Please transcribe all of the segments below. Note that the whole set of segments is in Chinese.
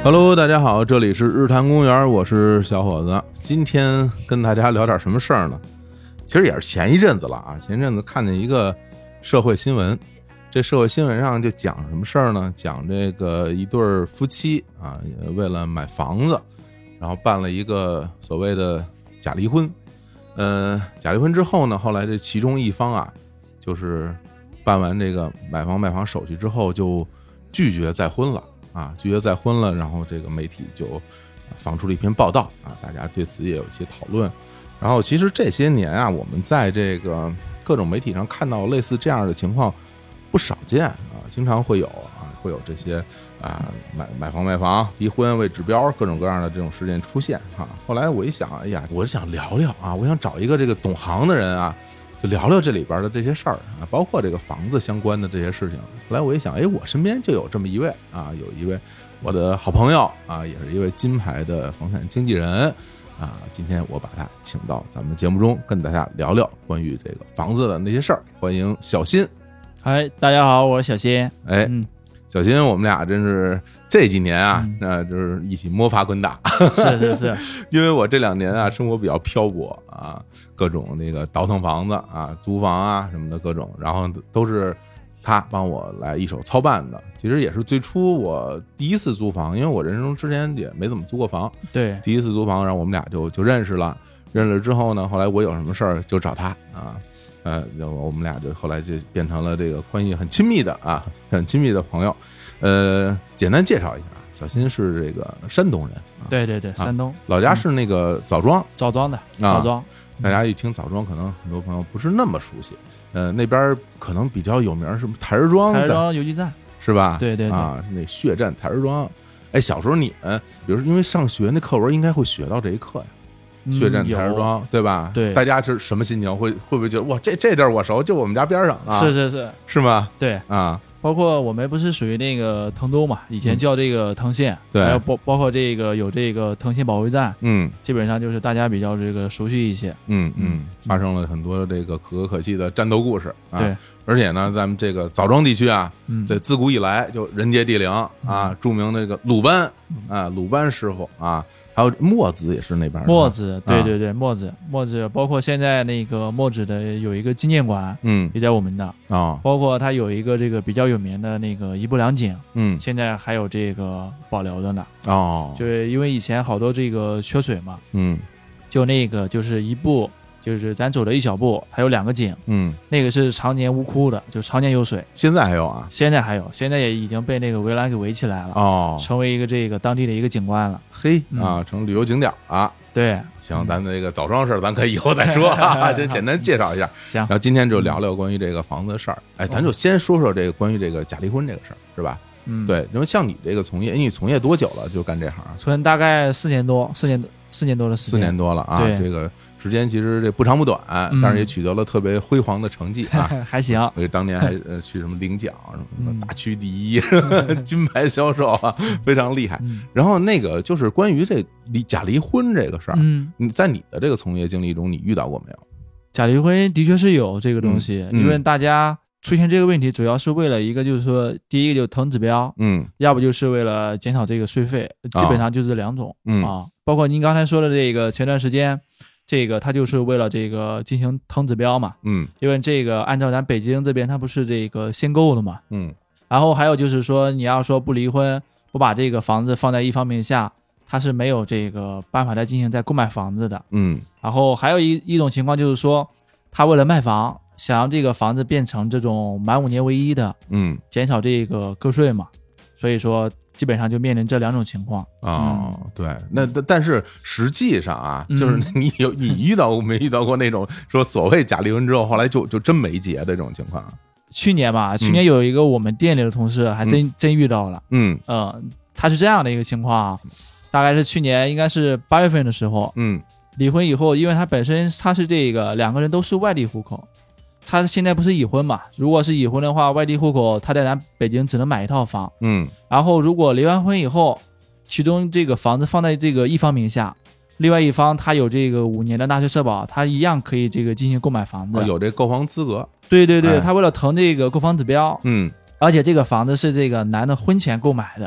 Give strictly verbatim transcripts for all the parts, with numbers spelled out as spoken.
Hello， 大家好，这里是日坛公园，我是小伙子。今天跟大家聊点什么事儿呢？其实也是前一阵子了啊，前一阵子看见一个社会新闻，这社会新闻上就讲什么事儿呢？讲这个一对夫妻啊，为了买房子，然后办了一个所谓的假离婚。呃，假离婚之后呢，后来这其中一方啊，就是办完这个买房卖房手续之后，就拒绝再婚了。啊，拒绝再婚了，然后这个媒体就放出了一篇报道啊，大家对此也有一些讨论。然后其实这些年啊，我们在这个各种媒体上看到类似这样的情况不少见啊，经常会有啊，会有这些啊买买房卖房、离婚为指标各种各样的这种事件出现啊。后来我一想，哎呀，我想聊聊啊，我想找一个这个懂行的人啊。就聊聊这里边的这些事儿啊，包括这个房子相关的这些事情。后来我一想，哎，我身边就有这么一位啊，有一位我的好朋友啊，也是一位金牌的房产经纪人啊。今天我把他请到咱们节目中，跟大家聊聊关于这个房子的那些事儿。欢迎小新。 嗨，大家好，我是小新。 哎，嗯，小新，我们俩真是这几年啊，那、嗯、就是一起摸爬滚打。 是是是， 因为我这两年啊，生活比较漂泊啊，各种那个倒腾房子啊、租房啊什么的各种，然后都是他帮我来一手操办的。其实也是最初我第一次租房，因为我人生中之前也没怎么租过房， 对， 第一次租房，然后我们俩就就认识了。认识了之后呢，后来我有什么事儿就找他啊，呃，我们俩就后来就变成了这个关系很亲密的啊，很亲密的朋友。呃，简单介绍一下，小新是这个山东人，啊、 对对对，山东、啊、 老家是那个枣庄， 枣庄的枣庄、啊。 大家一听枣庄，可能很多朋友不是那么熟悉。呃，那边可能比较有名是台儿庄， 台儿庄游击战是吧？ 对对对啊，那血战台儿庄。哎，小时候你们，比如说因为上学那课文应该会学到这一课呀。血战台儿庄、嗯，对吧？ 对， 大家是什么心情？会会不会觉得哇，这这地儿我熟，就我们家边上啊？ 是是是， 是吗？ 对啊， 包括我们不是属于那个滕州嘛，以前叫这个滕县， 对、嗯， 还有包包括这个有这个滕县保卫战， 嗯， 基本上就是大家比较这个熟悉一些， 嗯嗯，发生了很多这个可歌可泣的战斗故事啊。 对， 而且呢，咱们这个枣庄地区啊， 嗯、 在自古以来就人杰地灵啊，嗯、著名的这个鲁班啊，鲁班师傅啊。还有墨子也是那边的， 墨子，对对对，墨子，墨子，包括现在那个墨子的有一个纪念馆， 嗯， 也在我们的啊、 哦， 包括它有一个这个比较有名的那个一步两景， 嗯， 现在还有这个保留的呢， 哦， 就是因为以前好多这个缺水嘛， 嗯， 就那个就是一步。就是咱走了一小步，还有两个井， 嗯， 那个是常年无枯的，就常年有水。 现在还有啊？ 现在还有，现在也已经被那个围栏给围起来了， 哦， 成为一个这个当地的一个景观了。 嘿啊，嗯、成旅游景点啊。 对， 行，咱那个枣庄事儿，咱可以以后再说啊，先简单介绍一下。 行， 然后今天就聊聊关于这个房子的事儿。哎，咱就先说说这个关于这个假离婚这个事儿，是吧？ 嗯， 对，因为像你这个从业，你从业多久了？就干这行？ 从大概四年多，四年多，四年多的时间， 四年多了啊。 对， 这个。时间其实这不长不短， 嗯、 但是也取得了特别辉煌的成绩啊， 还行。 所以当年还呃去什么领奖，什么大区第一、嗯、金牌销售啊，非常厉害、嗯。然后那个就是关于这离假离婚这个事儿， 嗯， 你在你的这个从业经历中，你遇到过没有？ 假离婚的确是有这个东西， 嗯、 因为大家出现这个问题，主要是为了一个就是说，第一个就是腾指标， 嗯， 要不就是为了减少这个税费，基本上就是这两种、 哦、嗯啊。包括您刚才说的这个前段时间。这个它就是为了这个进行腾指标嘛， 嗯， 因为这个按照咱北京这边它不是这个限购的嘛， 嗯， 然后还有就是说你要说不离婚，不把这个房子放在一方名下，它是没有这个办法再进行再购买房子的， 嗯， 然后还有一一种情况就是说，他为了卖房，想让这个房子变成这种满五年为一的， 嗯， 减少这个个税嘛，所以说。基本上就面临这两种情况哦、嗯，对，那但是实际上啊，就是你有你遇到过没遇到过那种说所谓假离婚之后，后来就就真没结的这种情况？ 去年吧，去年有一个我们店里的同事还真、嗯、真遇到了， 嗯呃，他是这样的一个情况，大概是去年应该是八月份的时候， 嗯， 离婚以后，因为他本身他是这个两个人都是外地户口。他现在不是已婚嘛？如果是已婚的话，外地户口他在咱北京只能买一套房， 嗯， 然后如果离完婚以后，其中这个房子放在这个一方名下，另外一方他有这个五年的纳税社保，他一样可以这个进行购买房子， 哦、有这购房资格。 对对对， 哎、 他为了腾这个购房指标， 嗯， 而且这个房子是这个男的婚前购买的，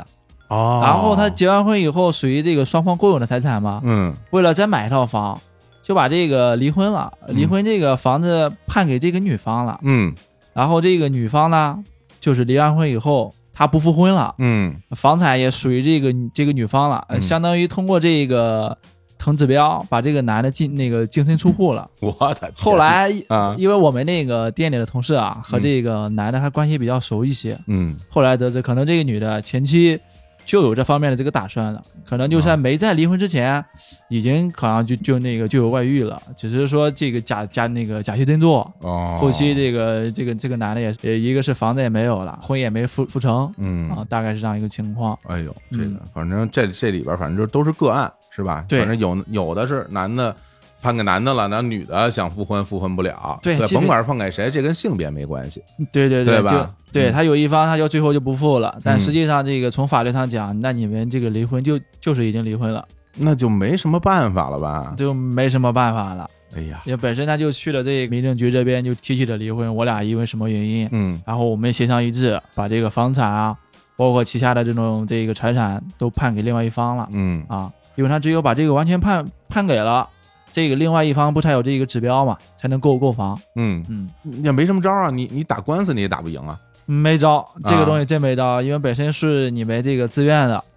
哦， 然后他结完婚以后属于这个双方共有的财产嘛， 嗯为了再买一套房，就把这个离婚了，离婚这个房子判给这个女方了， 嗯然后这个女方呢，就是离完婚以后她不复婚了， 嗯房产也属于这个这个女方了，呃嗯相当于通过这个藤指标把这个男的进那个净身出户了。 我的天后来啊因为我们那个店里的同事啊和这个男的还关系比较熟一些， 嗯后来得知可能这个女的前期就有这方面的这个打算了，可能就算没在离婚之前，已经好像就就那个就有外遇了，只是说这个假假那个假戏真做。 哦， 后期这个这个这个男的也也一个是房子也没有了，婚也没复复成， 嗯啊，大概是这样一个情况。 哎呦，这个嗯反正这这里边反正就都是个案是吧？ 对反正有有的是男的判给男的了，那女的想复婚复婚不了， 对基本甭管是判给谁，这跟性别没关系。 对对对吧就对嗯他有一方他就最后就不付了，但嗯实际上这个从法律上讲，那你们这个离婚就就是已经离婚了， 那就没什么办法了吧？ 就没什么办法了。 哎呀， 因为本身他就去了这个民政局这边就提起了离婚，我俩因为什么原因， 嗯然后我们协商一致，把这个房产啊，包括旗下的这种这个财产都判给另外一方了嗯啊，因为他只有把这个完全判判给了这个另外一方，不才有这个指标嘛，才能购购房。 嗯， 嗯， 也没什么招啊，你你打官司你也打不赢啊。 没招，这个东西真没招，因为本身是你们这个自愿的，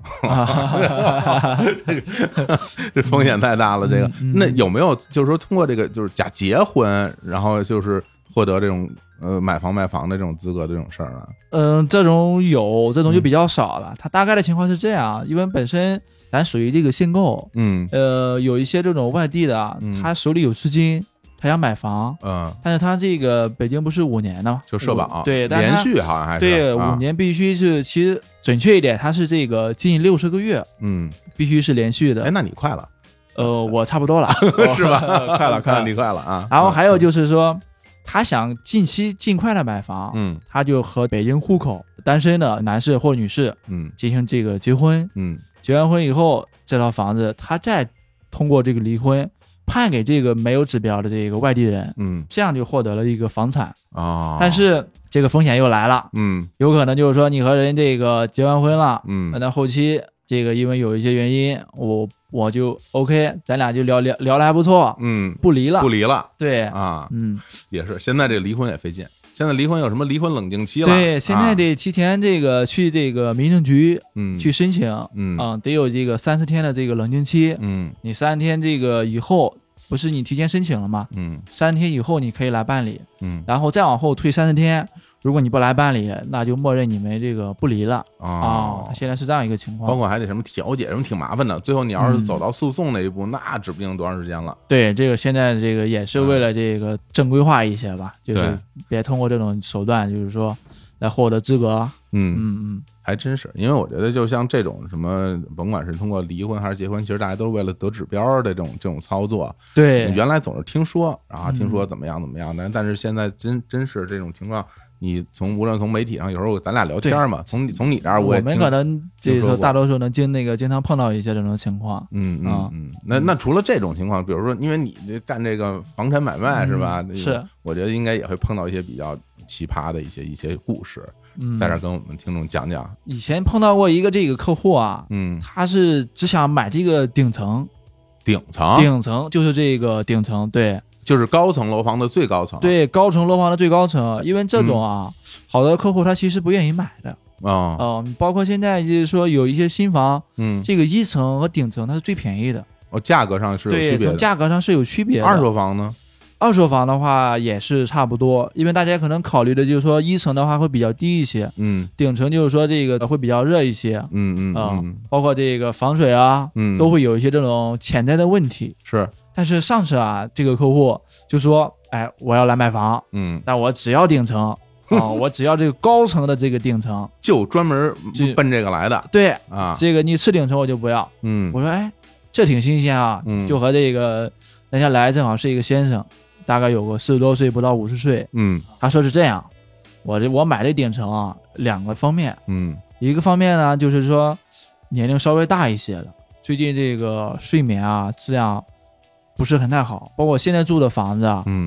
这风险太大了。这个嗯嗯那有没有就是说通过这个就是假结婚，然后就是获得这种呃买房卖房的这种资格的这种事儿啊？ 嗯，这种有，这种就比较少了。它大概的情况是这样，因为本身咱属于这个限购， 嗯呃，有一些这种外地的啊嗯， 他手里有资金，他想买房， 嗯， 但是他这个北京不是五年的吗？ 就社保对，但是连他续好像还是对啊五年必须是，其实准确一点，它是这个近六十个月嗯， 必须是连续的。 哎，那你快了呃，我差不多了， 是吧？ 快了，快了， 你快了啊！ 然后还有就是说，他想近期尽快的买房， 嗯他就和北京户口单身的男士或女士嗯进行这个结婚， 嗯结完婚以后，这套房子他再通过这个离婚判给这个没有指标的这个外地人， 嗯这样就获得了一个房产。 哦， 但是这个风险又来了， 嗯有可能就是说你和人这个结完婚了， 嗯那后期这个因为有一些原因，我我就 OK，咱俩就聊聊聊得还不错， 嗯不离了， 不离了对， 啊， 嗯， 也是现在这离婚也费劲。现在离婚有什么离婚冷静期了？ 对，现在啊得提前这个去这个民政局嗯去申请， 嗯啊，得有这个三十天的这个冷静期， 嗯你三十天这个以后，不是你提前申请了吗？ 嗯三十天以后你可以来办理， 嗯然后再往后推三十天，如果你不来办理，那就默认你们这个不离了。 哦它现在是这样一个情况。 包括还得什么调解什么挺麻烦的，最后你要是走到诉讼那一步，那指不定多长时间了。 对，这个现在这个也是为了这个正规化一些吧，就对是别通过这种手段，就是说来获得资格。 嗯， 嗯嗯， 还真是，因为我觉得就像这种什么，甭管是通过离婚还是结婚，其实大家都是为了得指标的这种这种操作。 对， 原来总是听说，然后听嗯说怎么样怎么样的，但是现在真真是这种情况，你从无论从媒体上，有时候咱俩聊天嘛，从你从你这儿我也听们可能就是听说过说大多数能经那个经常碰到一些这种情况。 嗯嗯啊嗯，那那除了这种情况，比如说，因为你这干这个房产买卖是吧？ 嗯是， 我觉得应该也会碰到一些比较奇葩的一些一些故事， 嗯， 在这儿跟我们听众讲讲。 以前碰到过一个这个客户啊， 嗯， 他是只想买这个顶层， 顶层， 顶层就是这个顶层，对就是高层楼房的最高层。 对，高层楼房的最高层，因为这种啊，好多客户他其实不愿意买的。 啊， 嗯，包括现在就是说有一些新房， 嗯， 这个一层和顶层它是最便宜的， 哦，价格上是有区对，从别的。 价格上是有区别的。 二手房呢？ 二手房的话也是差不多，因为大家可能考虑的就是说一层的话会比较低一些， 嗯顶层就是说这个会比较热一些， 嗯嗯啊、 嗯包括这个防水啊， 嗯， 都会有一些这种潜在的问题。 是， 但是上次啊，这个客户就说，哎，我要来买房， 嗯， 但我只要顶层啊，我只要这个高层的这个顶层， 就专门这奔这个来的对， 啊。 这个你次顶层我就不要。 嗯我说，哎，这挺新鲜啊， 嗯就和这个人家来正好是一个先生，大概有个四十多岁，不到五十岁。 嗯他说是这样，我这我买这顶层啊，两个方面， 嗯一个方面呢就是说年龄稍微大一些了，最近这个睡眠啊质量不是很太好，包括现在住的房子啊， 嗯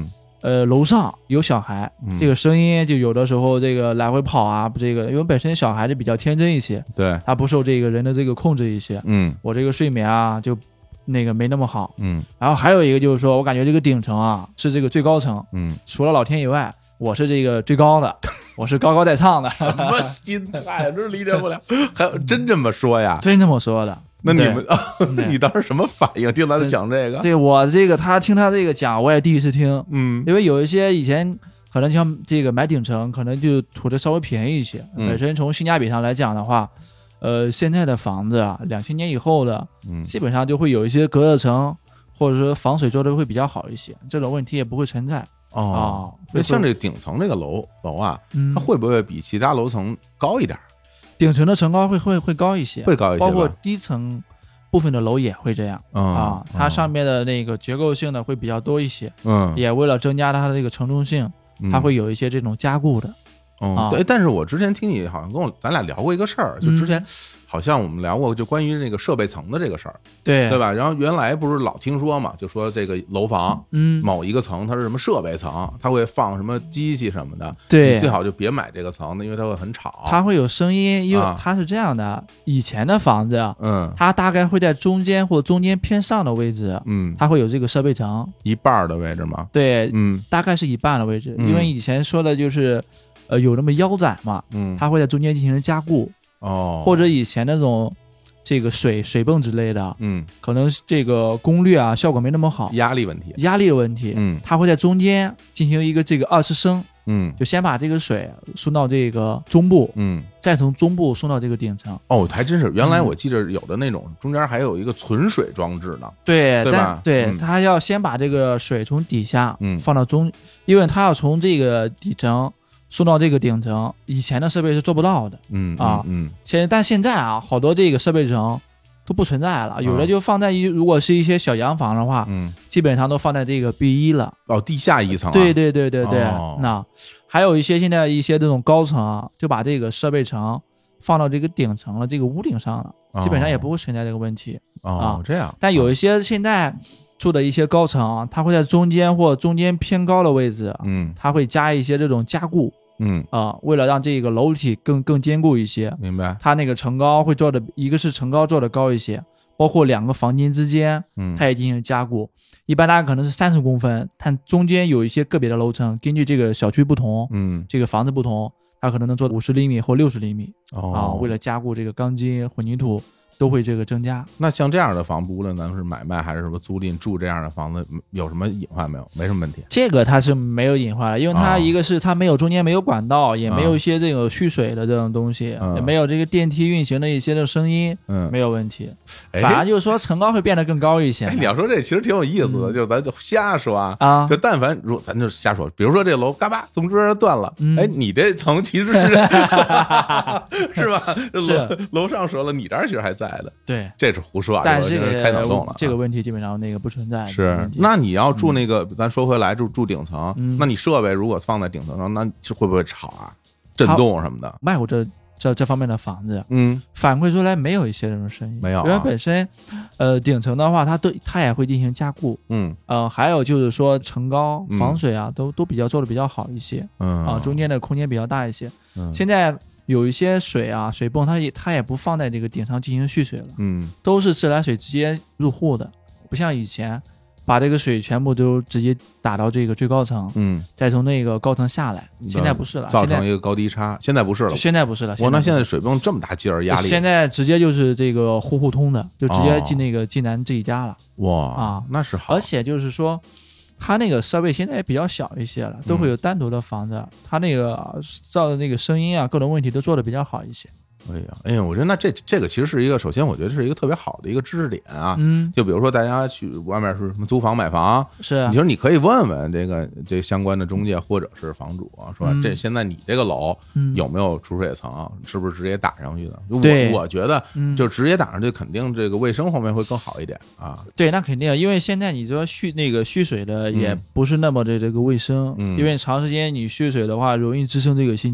呃，楼上有小孩， 嗯这个声音就有的时候这个来回跑啊，这个因为本身小孩子比较天真一些， 对， 他不受这个人的这个控制一些， 嗯我这个睡眠啊就那个没那么好。 嗯然后还有一个就是说我感觉这个顶层啊是这个最高层， 嗯， 除了老天以外，我是这个最高的，我是高高在上的， 什么心态，真是理解不了，还有真这么说呀？ 真这么说的。 那你们， 对你当时什么反应？听他讲这个？ 对我这个他听他这个讲，我也第一次听， 嗯因为有一些以前可能像这个买顶层，可能就图的稍微便宜一些。 嗯本身从性价比上来讲的话，呃，现在的房子啊，两千年以后的， 嗯基本上就会有一些隔热层，或者说防水做的会比较好一些，这种问题也不会存在。 哦， 啊那像这顶层这个楼楼啊， 嗯它，会不会比其他楼层高一点？ 顶层的层高会会会高一些， 会高一些吧， 包括低层部分的楼也会这样。 嗯啊，它上面的那个结构性的会比较多一些， 嗯， 也为了增加它的这个承重性， 嗯它会有一些这种加固的。 嗯， 啊对，但是我之前听你好像跟我咱俩聊过一个事儿，就之前嗯好像我们聊过就关于那个设备层的这个事儿， 对对吧？然后原来不是老听说嘛，就说这个楼房嗯， 某一个层它是什么设备层，它会放什么机器什么的， 对你最好就别买这个层，因为它会很吵。 它会有声音，因为啊它是这样的，以前的房子啊， 嗯它大概会在中间或中间偏上的位置， 嗯， 它会有这个设备层， 一半儿的位置嘛， 对， 嗯大概是一半的位置， 嗯因为以前说的就是，呃，有那么腰斩嘛， 嗯， 它会在中间进行加固， 哦， 或者以前那种这个水水泵之类的， 嗯可能这个功率啊效果没那么好， 压力问题， 压力的问题， 嗯它会在中间进行一个这个二次升， 嗯就先把这个水送到这个中部， 嗯。 再从中部送到这个顶层。 哦，还真是，原来嗯我记得有的那种中间还有一个存水装置呢。 对， 对吧但对、 嗯它要先把这个水从底下嗯放到中，因为它要从这个底层送到这个顶层，以前的设备是做不到的。 嗯啊嗯现但现在啊，好多这个设备层都不存在了，有的就放在一，如果是一些小洋房的话， 嗯， 基本上都放在这个 B 一了。 哦，地下一层啊。 对对对对对， 哦那还有一些现在一些这种高层啊，就把这个设备层放到这个顶层了，这个屋顶上了，基本上也不会存在这个问题。 哦，这样。 但有一些现在住的一些高层啊，它会在中间或中间偏高的位置， 嗯它会加一些这种加固嗯， 啊、为了让这个楼体更更坚固一些， 明白。 它那个层高会做的，一个是层高做的高一些，包括两个房间之间， 嗯， 它也进行加固。一般大概可能是三十公分，但中间有一些个别的楼层，根据这个小区不同， 嗯这个房子不同，它可能能做五十厘米或六十厘米啊、 哦， 为了加固这个钢筋、混凝土都会这个增加。 那像这样的房，不论咱们是买卖还是什么租赁住这样的房子，有什么隐患没有？没什么问题。 这个它是没有隐患的，因为它哦一个是它没有中间没有管道，也没有一些这个蓄水的这种东西， 嗯也没有这个电梯运行的一些的声音， 嗯， 没有问题。 哎反而就是说层高会变得更高一些。 哎，你要说这其实挺有意思的， 嗯就是咱就瞎说啊。 啊就但凡如咱就瞎说，比如说这楼嘎巴从这儿断了， 嗯哎，你这层其实是是吧？这楼是楼上折了，你这儿其实还在的， 对， 这是胡说啊！ 但是这个这开脑洞了啊。 个这个问题基本上那个不存在。这个是问，题那你要住那个，咱说回来住住顶层， 嗯那你设备如果放在顶层上，那是会不会吵啊、震动什么的？ 卖过这这这方面的房子， 嗯反馈出来没有一些这种声音， 没有啊因为本身，呃，顶层的话，它都它也会进行加固， 嗯呃，还有就是说层高、 嗯防水啊，都都比较做的比较好一些嗯啊，中间的空间比较大一些。 嗯现在有一些水啊，水泵它也它也不放在这个顶上进行蓄水了， 嗯都是自来水直接入户的，不像以前把这个水全部都直接打到这个最高层， 嗯， 再从那个高层下来。现在不是了，现在造成一个高低差，现在不是了。 现在不是了。 我那现在不水泵这么大劲儿压力， 是现在直接就是这个户户通的，就直接哦进那个进咱自己家了。 哇啊那是好， 而且就是说，它那个设备现在也比较小一些了，都会有单独的房子，它那个造的那个声音啊，各种问题都做的比较好一些。 哎呀，哎呀，我觉得那这这个其实是一个，首先我觉得是一个特别好的一个知识点啊。 嗯， 就比如说大家去外面是什么租房买房， 是啊你说你可以问问这个这相关的中介或者是房主啊，说嗯这现在你这个楼嗯有没有储水层，是不是直接打上去的？ 对我我觉得嗯就直接打上去，肯定这个卫生方面会更好一点啊。 对，那肯定，因为现在你说蓄那个蓄水的也嗯不是那么的这个卫生， 嗯因为长时间你蓄水的话，容易滋生这个细菌。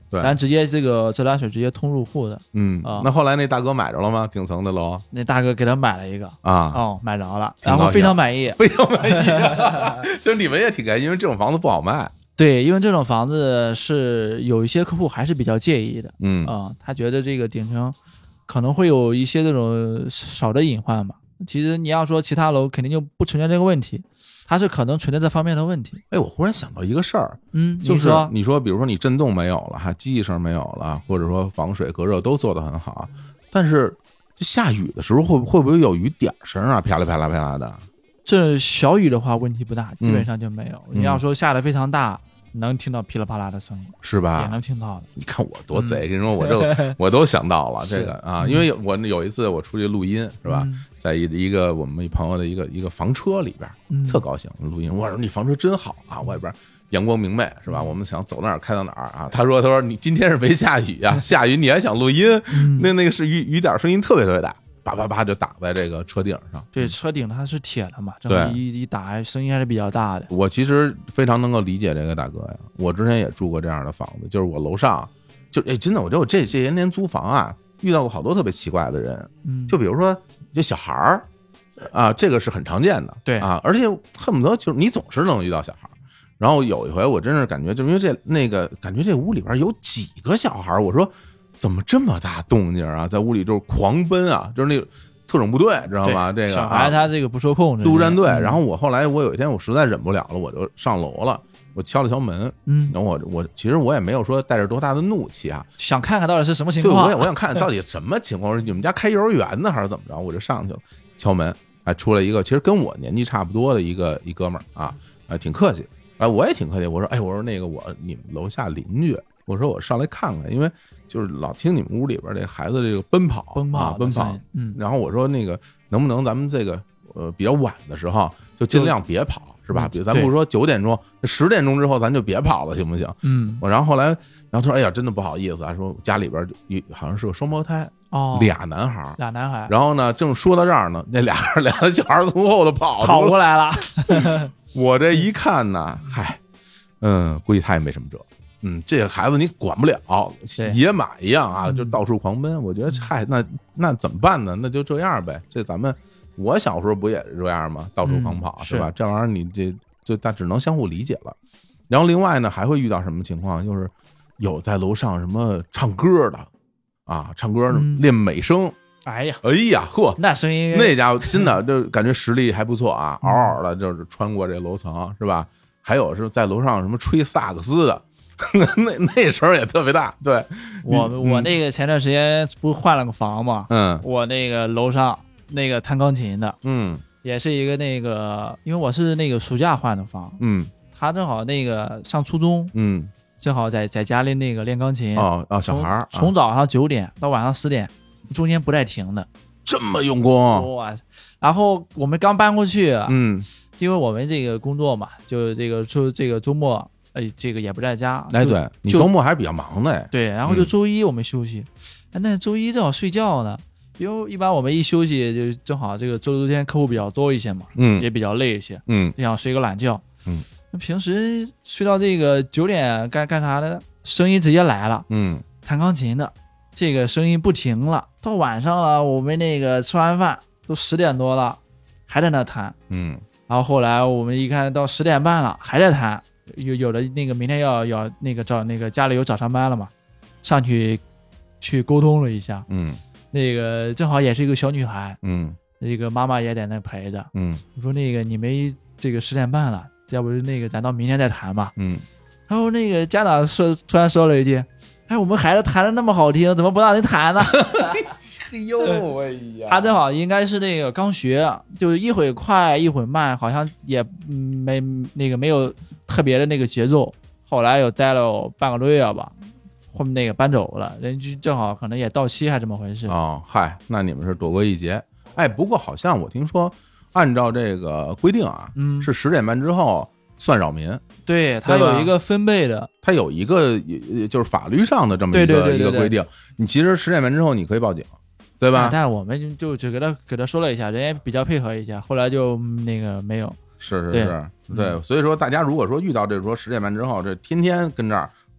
对， 咱直接这个自来水直接通入户的。 嗯啊， 那后来那大哥买着了吗？顶层的楼那大哥给他买了一个啊， 哦，买着了， 挺高兴然后非常满意， 非常满意，就是你们也挺开心，因为这种房子不好卖。 对，因为这种房子是有一些客户还是比较介意的， 嗯啊，他觉得这个顶层可能会有一些这种少的隐患吧。其实你要说其他楼肯定就不存在这个问题，它是可能存在这方面的问题。 哎，我忽然想到一个事儿， 嗯， 就是你说你说，比如说你震动没有了，哈，机器声没有了，或者说防水隔热都做得很好，但是就下雨的时候会会不会有雨点声啊？啪啦啪啦啪啦的。 这小雨的话问题不大，基本上就没有。 嗯、 你要说下的非常大，能听到噼里啪啦的声音， 是吧？ 也能听到的。 你看我多贼，跟、嗯、你说我这我都想到了这个啊，因为我有一次我出去录音是吧， 嗯、 在一一个我们一朋友的一个一个房车里边， 嗯、 特高兴录音。我说你房车真好啊，外边阳光明媚是吧？我们想走哪儿开到哪儿啊。他说他说你今天是没下雨啊，下雨你还想录音？ 嗯、 那那个是雨雨点声音特别特别大。叭叭叭就打在这个车顶上， 对，车顶它是铁的嘛， 对， 一一打声音还是比较大的。 我其实非常能够理解这个大哥呀，我之前也住过这样的房子，就是我楼上就哎，真的，我觉得我这这些年租房啊，遇到过好多特别奇怪的人， 嗯， 就比如说这小孩儿啊，这个是很常见的， 对啊，而且恨不得就是你总是能遇到小孩儿。然后有一回我真是感觉，就因为这那个感觉这屋里边有几个小孩儿，我说。怎么这么大动静啊？在屋里就是狂奔啊，就是那个特种部队，知道吗？这个小孩他这个不受控制， 陆战队。 嗯、 然后我后来我有一天我实在忍不了了，我就上楼了，我敲了敲门， 嗯， 然后我我其实我也没有说带着多大的怒气啊， 想看看到底是什么情况。 对，我也我想看看到底什么情况，是你们家开幼儿园呢还是怎么着？我就上去了，敲门，还出来一个其实跟我年纪差不多的一个一哥们儿啊，啊挺客气，哎我也挺客气，我说哎我说那个我你们楼下邻居，我说我上来看看，因为。就是老听你们屋里边这孩子这个奔跑， 奔跑啊，奔跑， 嗯， 然后我说那个能不能咱们这个呃比较晚的时候就尽量别跑，是吧？比如咱不是说九点钟、十点钟之后咱就别跑了，行不行？ 嗯， 我然后后来，然后他说：“哎呀，真的不好意思啊，说家里边好像是个双胞胎， 哦， 俩男孩， 俩男孩。 然后呢，正说到这儿呢，那俩俩小孩从后头跑跑过来了， 我这一看呢，嗨，嗯，估计他也没什么辙。”嗯，这个孩子你管不了，野马一样啊，就到处狂奔。我觉得，嗨，那那怎么办呢？那就这样呗。这咱们我小时候不也是这样吗？到处狂跑， 嗯、 是吧？这玩意儿你这就但只能相互理解了。然后另外呢，还会遇到什么情况？就是有在楼上什么唱歌的啊，唱歌练美声。 嗯、哎呀， 哎呀，呵， 那声音那家伙真的就感觉实力还不错啊，嗷嗷的，就是穿过这楼层，是吧？还有是在楼上什么吹萨克斯的。那那声也特别大，对我我那个前段时间不是换了个房嘛， 嗯， 我那个楼上那个弹钢琴的， 嗯， 也是一个那个，因为我是那个暑假换的房， 嗯， 他正好那个上初中， 嗯， 正好在在家里那个练钢琴， 哦哦，小孩从从早上九点到晚上十点，中间不带停的， 这么用功哇！然后我们刚搬过去， 嗯， 因为我们这个工作嘛，就这个周这个周末。哎，这个也不在家。 哎，对你周末还是比较忙的。 对，然后就周一我们休息，哎、嗯，那周一正好睡觉呢，因为一般我们一休息就正好这个周六周天客户比较多一些嘛， 嗯， 也比较累一些， 嗯， 就想睡个懒觉， 嗯， 那平时睡到这个九点干干啥的，声音直接来了， 嗯， 弹钢琴的，这个声音不停了，到晚上了，我们那个吃完饭都十点多了，还在那弹， 嗯， 然后后来我们一看到十点半了，还在弹。有有的那个明天要要那个找那个家里有早上班了嘛，上去去沟通了一下， 嗯， 那个正好也是一个小女孩， 嗯， 那个妈妈也在那陪着， 嗯， 我说那个你们这个十点半了，要不那个咱到明天再谈吧， 嗯， 然后那个家长说突然说了一句，哎，我们孩子弹的那么好听，怎么不让人弹呢？ 哎呦，哎呀， 他正好应该是那个刚学，就是一会快一会慢，好像也没那个没有特别的那个节奏。后来又待了半个多月吧，后面那个搬走了，人就正好可能也到期还这么回事。 哦，嗨，那你们是躲过一劫。哎，不过好像我听说，按照这个规定啊， 嗯， 是十点半之后算扰民。 对，它有一个分贝的， 它有一个就是法律上的这么一个对对对对对一个规定。你其实十点半之后你可以报警。对吧？ 但是我们就只给他给他说了一下，人家比较配合一下，后来就那个没有。 是是是，对，所以说大家如果说遇到这说十点半之后，这天天跟这儿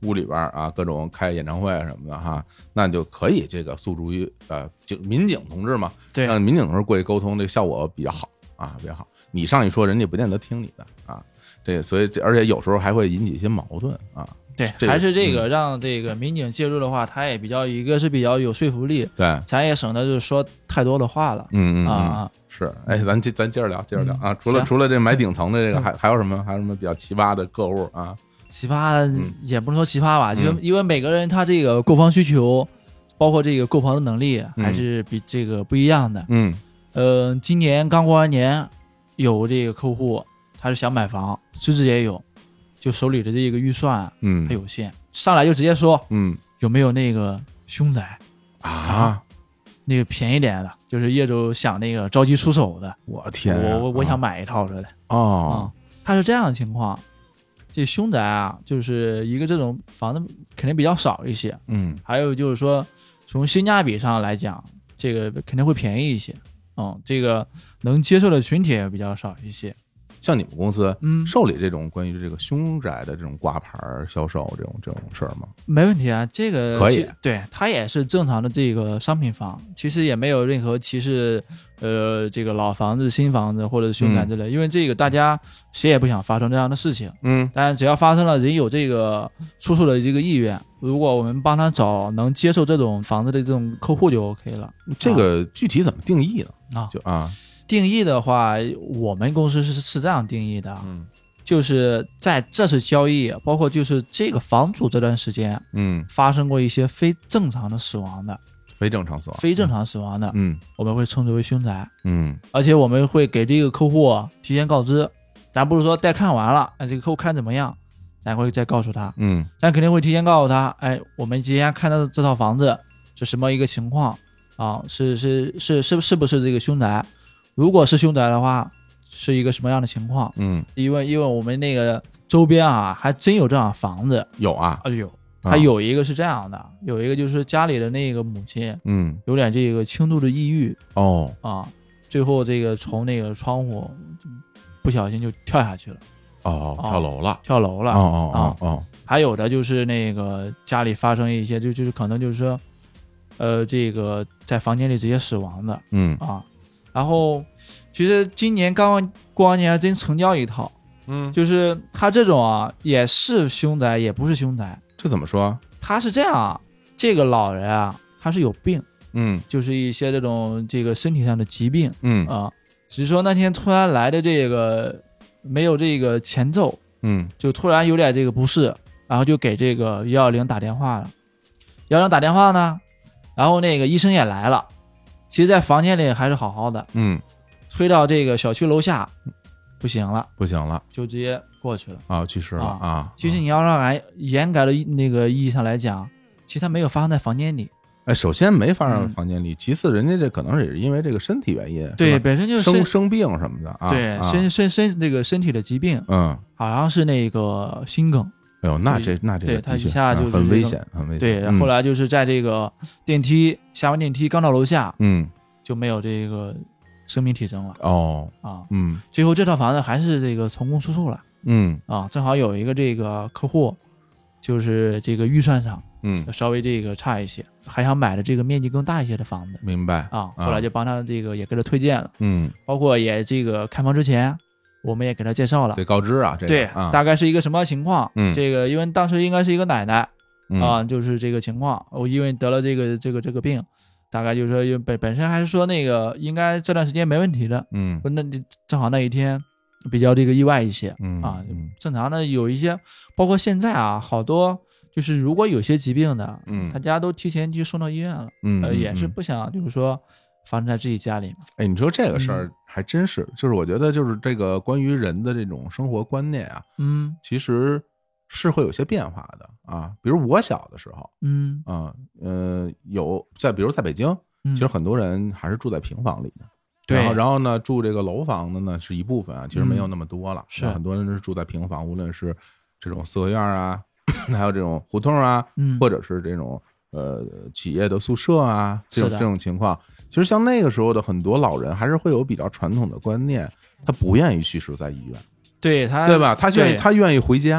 屋里边啊各种开演唱会什么的哈，那就可以这个诉诸于呃就民警同志嘛， 对， 让民警同志过去沟通，这个效果比较好啊，比较好。你上去说，人家不见得听你的啊，这所以这而且有时候还会引起一些矛盾啊。 对， 这个、 还是这个让这个民警介入的话，他也比较一个是比较有说服力， 对， 咱也省得就是说太多的话了。 嗯嗯啊， 是，哎，咱接咱接着聊，接着聊啊。除了行除了这买顶层的这个，还还有什么？还有什么比较奇葩的客户啊？ 奇葩也不能说奇葩吧，就嗯因为每个人他这个购房需求，包括这个购房的能力还是比这个不一样的。 嗯， 呃，今年刚过完年，有这个客户他是想买房，资质也有，就手里的这个预算嗯还有限，上来就直接说， 嗯有没有那个凶宅啊， 那个便宜点的，就是业主想那个着急出手的。 我天啊， 我我我想买一套似的。 哦， 啊，他是这样的情况，这凶宅啊，就是一个这种房子肯定比较少一些， 嗯还有就是说从性价比上来讲，这个肯定会便宜一些，嗯，这个能接受的群体也比较少一些。 像你们公司嗯， 受理这种关于这个凶宅的这种挂牌销售这种这种事儿吗？ 没问题啊，这个可以其，对，它也是正常的这个商品房，其实也没有任何歧视，呃，这个老房子、新房子或者凶宅之类，因为这个大家谁也不想发生这样的事情， 嗯但只要发生了，人有这个出售的这个意愿，如果我们帮他找能接受这种房子的这种客户就 OK 了。 这个具体怎么定义呢？ 啊， 就啊， 定义的话，我们公司是是这样定义的， 嗯就是在这次交易，包括就是这个房主这段时间嗯， 发生过一些非正常的死亡的、 非正常死亡， 非正常死亡的， 嗯我们会称之为凶宅， 嗯而且我们会给这个客户提前告知，咱不是说带看完了，哎，这个客户看怎么样，咱会再告诉他， 嗯咱肯定会提前告诉他，哎，我们今天看到的这套房子是什么一个情况啊？是是是是是不是这个凶宅？如果是凶宅的话，是一个什么样的情况？ 嗯， 因为因为我们那个周边啊，还真有这样的房子， 有啊， 啊有， 啊还有一个是这样的，有一个就是家里的那个母亲嗯有点这个轻度的抑郁哦啊，最后这个从那个窗户不小心就跳下去了， 哦，跳楼了， 跳楼了。 哦哦哦哦， 还有的就是那个家里发生一些，就就是可能就是说，呃，这个在房间里直接死亡的嗯啊。然后，其实今年刚刚过完年还真成交一套， 嗯， 就是他这种啊，也是凶宅，也不是凶宅。 这怎么说？ 他是这样啊，这个老人啊，他是有病， 嗯就是一些这种这个身体上的疾病嗯啊，只是说那天突然来的这个没有这个前奏， 嗯就突然有点这个不适，然后就给这个幺幺零打电话了。幺幺零打电话呢，然后那个医生也来了，其实在房间里还是好好的， 嗯， 推到这个小区楼下，不行了， 不行了就直接过去了。 啊，去世了啊啊。 其实你要让俺严格的那个意义上来讲，其实他没有发生在房间里， 哎，首先没发生嗯房间里，其次人家这可能也是因为这个身体原因， 对， 是吧本身就是生身生病什么的啊， 对啊身身身那个身体的疾病， 嗯， 好像是那个心梗。 哎呦，那这那这对个的确他一下啊就是这个很危险，很危险。 对， 嗯后来就是在这个电梯下完电梯刚到楼下嗯就没有这个生命体征了哦啊。 嗯最后这套房子还是这个成功出售了嗯啊，正好有一个这个客户，就是这个预算上嗯， 稍微这个差一些，还想买的这个面积更大一些的房子明白啊，后来就帮他这个也给他推荐了， 嗯， 包括也这个开房之前我们也给他介绍了得。告知啊，这个对， 啊， 大概是一个什么情况？ 嗯这个因为当时应该是一个奶奶， 嗯啊，就是这个情况。我因为得了这个这个这个病，大概就是说，因为本本身还是说那个应该这段时间没问题的， 嗯那正好那一天比较这个意外一些嗯啊。 嗯正常的有一些，包括现在啊，好多就是如果有些疾病的， 嗯大家都提前就送到医院了， 嗯， 呃，也是嗯不想就是说发生在自己家里嘛。 哎，你说这个事嗯儿还真是，就是我觉得就是这个关于人的这种生活观念啊， 嗯其实是会有些变化的啊。比如我小的时候嗯啊，呃，有在比如在北京， 嗯， 其实很多人还是住在平房里的。 对然后，然后呢，住这个楼房的呢是一部分啊，其实没有那么多了。 是很多人是住在平房，无论是这种四合院啊，还有这种胡同啊， 嗯或者是这种呃企业的宿舍啊，这种是的这种情况。其实像那个时候的很多老人，还是会有比较传统的观念，他不愿意去世在医院， 对他对吧？他愿意对他愿意回家，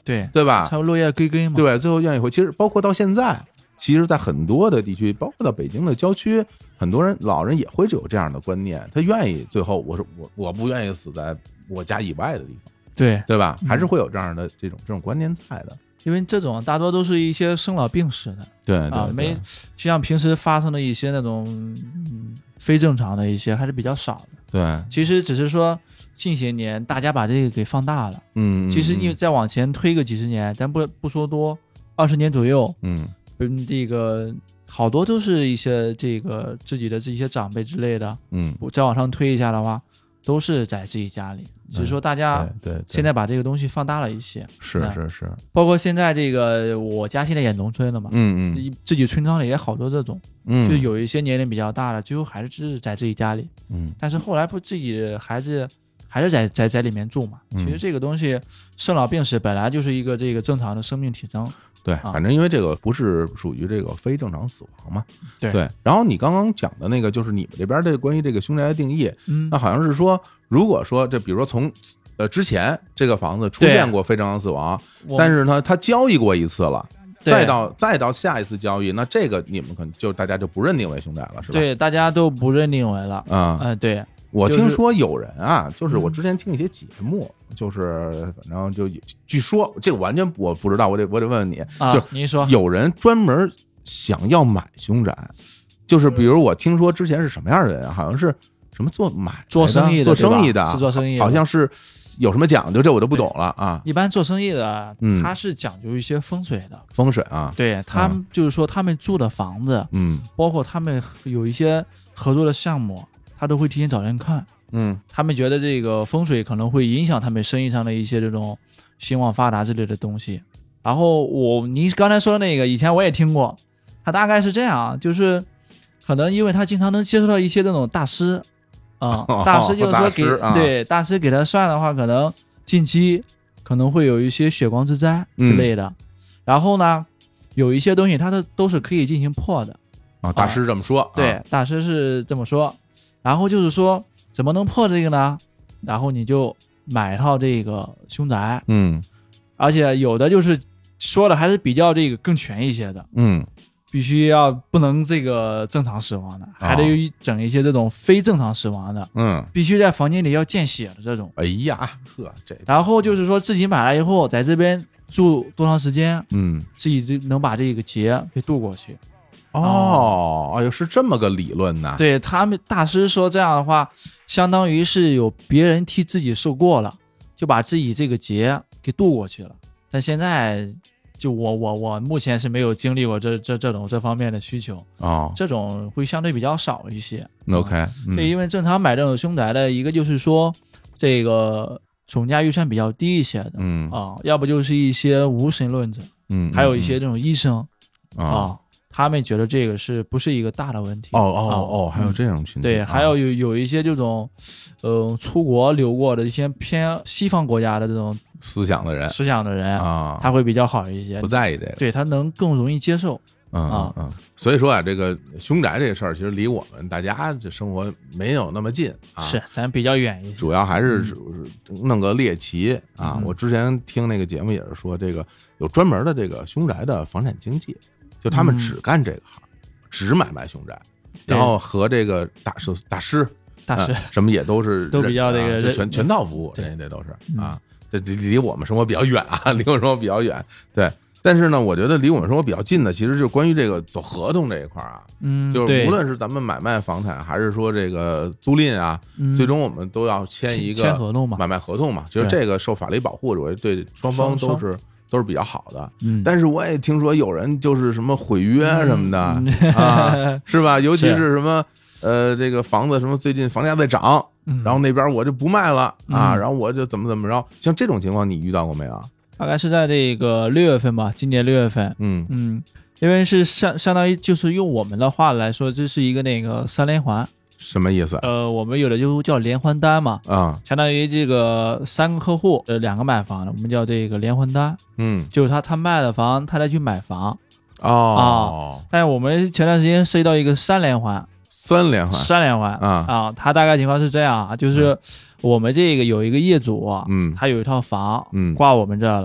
对对吧？ 才有落叶归根嘛。 对，最后愿意回。其实包括到现在，其实，在很多的地区，包括到北京的郊区，很多人老人也会有这样的观念，他愿意最后我说我我不愿意死在我家以外的地方， 对对吧？ 嗯还是会有这样的这种这种观念在的。 因为这种大多都是一些生老病死的， 对啊， 对， 没就像平时发生的一些那种、嗯、非正常的一些还是比较少的。 对， 其实只是说近些年大家把这个给放大了。 嗯， 其实你再往前推个几十年，咱不不说多，二十年左右， 嗯嗯，这个好多都是一些这个自己的这些长辈之类的， 嗯， 再往上推一下的话，都是在自己家里，只是说大家对对， 现在把这个东西放大了一些。 是是是， 包括现在这个我家现在也农村了嘛， 嗯嗯自己村庄里也好多这种， 嗯， 就有一些年龄比较大的，最后还是在自己家里， 嗯， 但是后来不自己孩子还是在在在里面住嘛。 嗯其实这个东西生老病死本来就是一个这个正常的生命体征。 对， 啊反正因为这个不是属于这个非正常死亡嘛， 对对。然后你刚刚讲的那个，就是你们这边这个关于这个凶宅的定义， 嗯那好像是说，如果说这比如说从呃之前这个房子出现过非正常死亡，但是呢，它交易过一次了。再到再到下一次交易，那这个你们可能就大家就不认定为凶宅了，是吧？ 对，大家都不认定为了。 啊， 嗯，对。 我听说有人啊，就是我嗯之前听一些节目，就是反正就据说这个完全我不知道，我得我得问问你， 啊， 就您说有人专门想要买凶宅，就是比如我听说之前是什么样的人啊，好像是什么做买做生意的， 做生意的， 是做生意的， 好像是有什么讲究，这我就不懂了啊。 一般做生意的， 嗯他是讲究一些风水的， 风水啊， 对他们就是说他们住的房子， 嗯包括他们有一些合作的项目，他都会提前找人看。 嗯他们觉得这个风水可能会影响他们生意上的一些这种兴旺发达之类的东西。然后我您刚才说的那个，以前我也听过，他大概是这样，就是可能因为他经常能接触到一些这种大师啊、 哦大师就是说给、 大师啊对大师给他算的话，可能近期可能会有一些血光之灾之类的。 嗯、 然后呢，有一些东西它都都是可以进行破的啊，大师这么说， 对， 啊、 大师是这么说。然后就是说。怎么能破这个呢？然后你就买一套这个凶宅， 嗯， 而且有的就是说的还是比较这个更全一些的， 嗯， 必须要不能这个正常死亡的，还得整一些这种非正常死亡的， 嗯， 必须在房间里要见血的这种。 哎呀，呵，这然后就是说自己买了以后，在这边住多长时间， 嗯， 自己就能把这个劫给渡过去。 哦，哎呦，是这么个理论呐！ 对他们大师说这样的话，相当于是有别人替自己受过了，就把自己这个劫给渡过去了。但现在就我我我目前是没有经历过这这这种这方面的需求哦， 这种会相对比较少一些。 OK， 嗯、对，因为正常买这种凶宅的一个就是说这个总价预算比较低一些的， 嗯啊，要不就是一些无神论者， 嗯， 还有一些这种医生啊。 啊他们觉得这个是不是一个大的问题？ 哦哦哦，还有这种群体。 对，还有有有一些这种，呃，出国留过的一些偏西方国家的这种思想的人， 思想的人啊， 他会比较好一些， 不在意这个， 对他能更容易接受。 嗯嗯嗯。所以说啊，这个凶宅这个事儿，其实离我们大家这生活没有那么近啊， 是咱比较远一些。 主要还是弄个猎奇啊。 嗯、 我之前听那个节目也是说，这个有专门的这个凶宅的房产经纪。就他们只干这个行，嗯、只买卖凶宅，然后和这个大师、大师、 大师、 呃、什么也都是都比较这个、 啊、全全套服务，这这都是、 嗯、 啊。这离我们生活比较远啊，离我们生活比较远。对，但是呢，我觉得离我们生活比较近的，其实就是关于这个走合同这一块啊。 嗯， 就是无论是咱们买卖房产，还是说这个租赁啊， 嗯、 最终我们都要签一个签合同嘛， 买卖合同嘛。就是这个受法律保护，我觉得对双方都是。都是比较好的， 嗯， 但是我也听说有人就是什么毁约什么的、 嗯、 啊，是吧？尤其是什么呃，这个房子什么最近房价在涨， 嗯、 然后那边我就不卖了啊， 嗯、 然后我就怎么怎么着，像这种情况你遇到过没有？ 大概是在这个六月份吧，今年六月份， 嗯嗯，因为是相相当于就是用我们的话来说，这是一个那个三连环。 什么意思？ 呃，我们有的就叫连环单嘛， 啊， 相当于这个三个客户，呃，两个买房的，我们叫这个连环单。 嗯， 就是他他卖了房，他再去买房。 哦， 啊，但是我们前段时间涉及到一个三连环， 三连环， 三连环啊啊，他大概情况是这样啊，就是我们这个有一个业主， 嗯， 他有一套房， 嗯， 挂我们这了，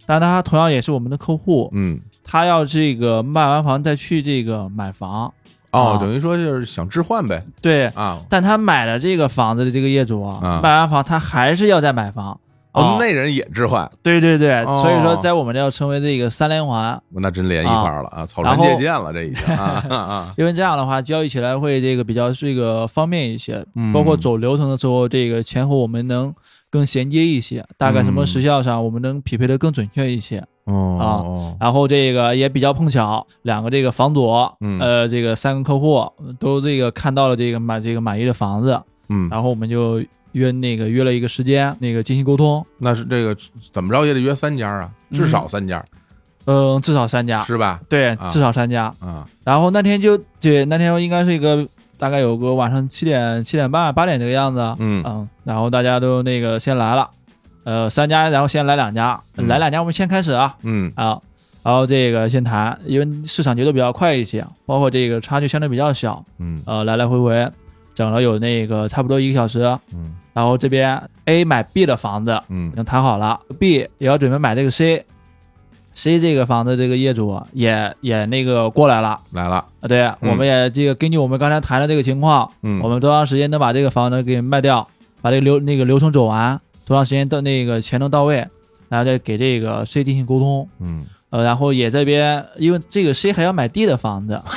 但他同样也是我们的客户， 嗯， 他要这个卖完房再去这个买房。 哦， 啊、 等于说就是想置换呗。 对啊， 但他买了这个房子的这个业主啊， 啊卖完房他还是要再买房。 哦，那人也置换。 对对对， 哦、 所以说在我们这要成为这个三连环， 那真连一块了啊，草船借箭了这已经啊啊！ 因为这样的话交易起来会这个比较这个方便一些， 嗯、 包括走流程的时候，这个前后我们能更衔接一些，大概什么时效上我们能匹配的更准确一些。 哦啊，然后这个也比较碰巧，两个这个房主， 嗯、 呃，这个三个客户都这个看到了这个买这个满意的房子， 嗯， 然后我们就约那个约了一个时间，那个进行沟通。 那是这个怎么着也得约三家啊，至少三家， 嗯，呃、至少三家是吧？ 对， 啊、 至少三家啊。 然后那天就对，那天应该是一个大概有个晚上七点七点半八点这个样子， 嗯嗯，然后大家都那个先来了，呃，三家，然后先来两家， 嗯、 来两家我们先开始啊， 嗯啊。然后这个先谈，因为市场节奏比较快一些，包括这个差距相对比较小， 嗯， 呃，来来回回整了有那个差不多一个小时， 嗯， 然后这边 A 买 B 的房子， 嗯， 已经谈好了 ，B 也要准备买这个 C，C 这个房子这个业主也也那个过来了， 来了， 啊，对， 嗯、 我们也这个根据我们刚才谈的这个情况， 嗯， 我们多长时间能把这个房子给卖掉，把这个流那个流程走完，多长时间到那个钱能到位，然后再给这个 C 进行沟通， 嗯。 呃，然后也这边，因为这个 C 还要买 D 的房子，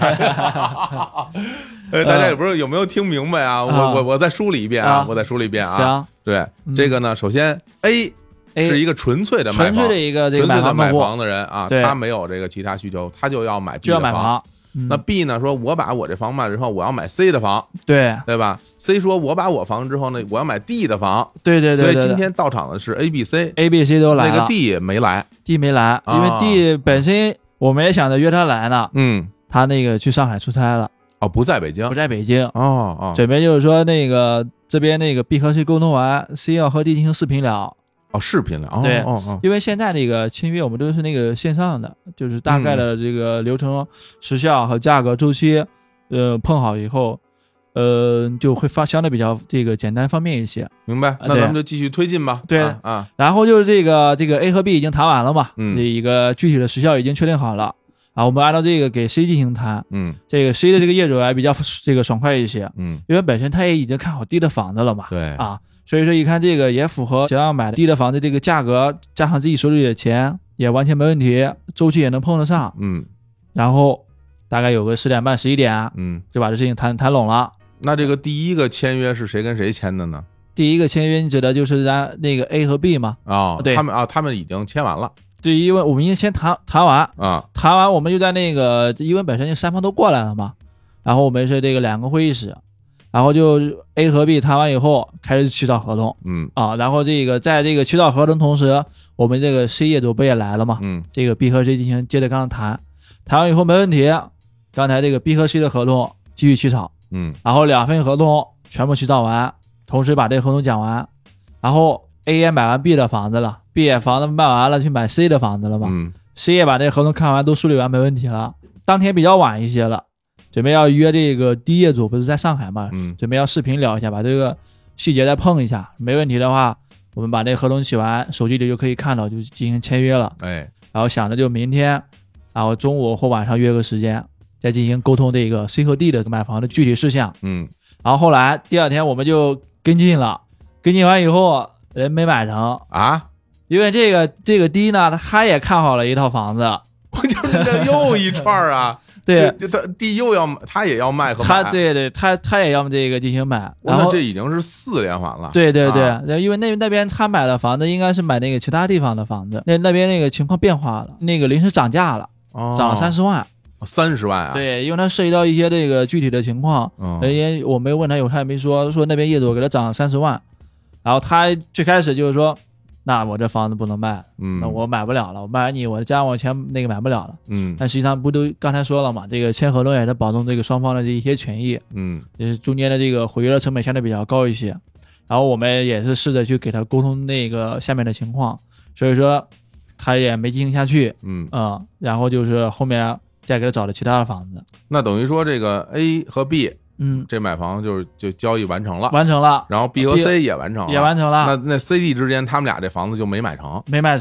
呃，大家也不是有没有听明白啊？我我我再梳理一遍啊，我再梳理一遍啊。 行， 对这个呢，首先 A 是一个纯粹的纯粹的一个这个纯粹的买房房的人啊，他没有这个其他需求，他就要买 B 就要买房。 嗯、 那 B 呢说，我把我这房卖了之后，我要买 C 的房， 对对吧 ？C 说，我把我房之后呢，我要买 D 的房， 对对对。所以今天到场的是 A、B、C，A、 B、C 都来了， 那个 D 没来 ，D 没来，因为 D 本身我们也想着约他来呢， 嗯， 他那个去上海出差了， 哦，不在北京， 不在北京， 哦哦， 准备就是说那个这边那个 B 和 C 沟通完 ，C 要和 D 进行视频聊。 哦，视频了，哦、 对、 哦哦， 因为现在这个签约我们都是那个线上的，就是大概的这个流程、时效和价格周期，呃，碰好以后，呃，就会发相对比较这个简单方便一些。 明白？那咱们就继续推进吧。 对啊, 啊， 然后就是这个这个 A 和 B 已经谈完了嘛， 嗯， 这一个具体的时效已经确定好了，啊，我们按照这个给 C 进行谈， 嗯， 这个 C 的这个业主还比较这个爽快一些， 嗯， 因为本身他也已经看好 D 的房子了嘛， 对啊。所以说一看这个也符合想要买低的房子这个价格，加上自己手里的钱也完全没问题，周期也能碰得上， 嗯， 然后大概有个十点半十一点， 嗯， 就把这事情谈谈拢了。 那这个第一个签约是谁跟谁签的呢？ 第一个签约你指的就是咱那个 A 和 B 嘛？ 哦， 对， 他们啊，他们已经签完了。 对，因为我们已经先谈谈完啊， 谈完我们就在那个，因为本身就三方都过来了嘛，然后我们是这个两个会议室。然后就 A 和 B 谈完以后开始起草合同， 嗯啊，然后这个在这个起草合同同时，我们这个 C 业主不也来了嘛， 嗯， 这个 B 和 C 进行接着刚刚谈，谈完以后没问题，刚才这个 B 和 C 的合同继续起草， 嗯， 然后两份合同全部起草完，同时把这个合同讲完，然后 A 也买完 B 的房子了 ，B 也房子卖完了去买 C 的房子了嘛， 嗯 ，C 也把这个合同看完都梳理完没问题了，当天比较晚一些了。准备要约这个第一业主不是在上海嘛， 嗯， 准备要视频聊一下，把这个细节再碰一下，没问题的话，我们把这个合同起完，手机里就可以看到，就进行签约了。 哎， 然后想着就明天，然后中午或晚上约个时间，再进行沟通这个 C 和 D 的买房的具体事项。 嗯， 然后后来第二天我们就跟进了，跟进完以后人没买成啊， 因为这个这个 D 呢，他也看好了一套房子。 我就是这又一串啊， 对， 就他弟又要他也要卖和买， 他对对，他他也要这个进行买，然后这已经是四连环了。 对对对， 啊、 因为那那边他买的房子应该是买那个其他地方的房子，那那边那个情况变化了，那个临时涨价了， 哦、 涨了三十万， 三十万啊？ 对，因为他涉及到一些这个具体的情况， 嗯、 人家我没问他有，他也没说，说那边业主给他涨了三十万，然后他最开始就是说。那我这房子不能卖， 嗯， 那我买不了了，我卖完你，我加上我钱那个买不了了， 嗯， 但实际上不都刚才说了嘛，这个签合同也是保证这个双方的这一些权益， 嗯， 就是中间的这个毁约的成本相对比较高一些，然后我们也是试着去给他沟通那个下面的情况，所以说他也没进行下去， 嗯嗯，然后就是后面再给他找了其他的房子， 那等于说这个 A 和 B。 嗯， 这买房就是就交易完成了， 完成了， 然后 B 和 C 也完成了， 也完成了。 那那 C D 之间他们俩这房子就没买成， 没买成。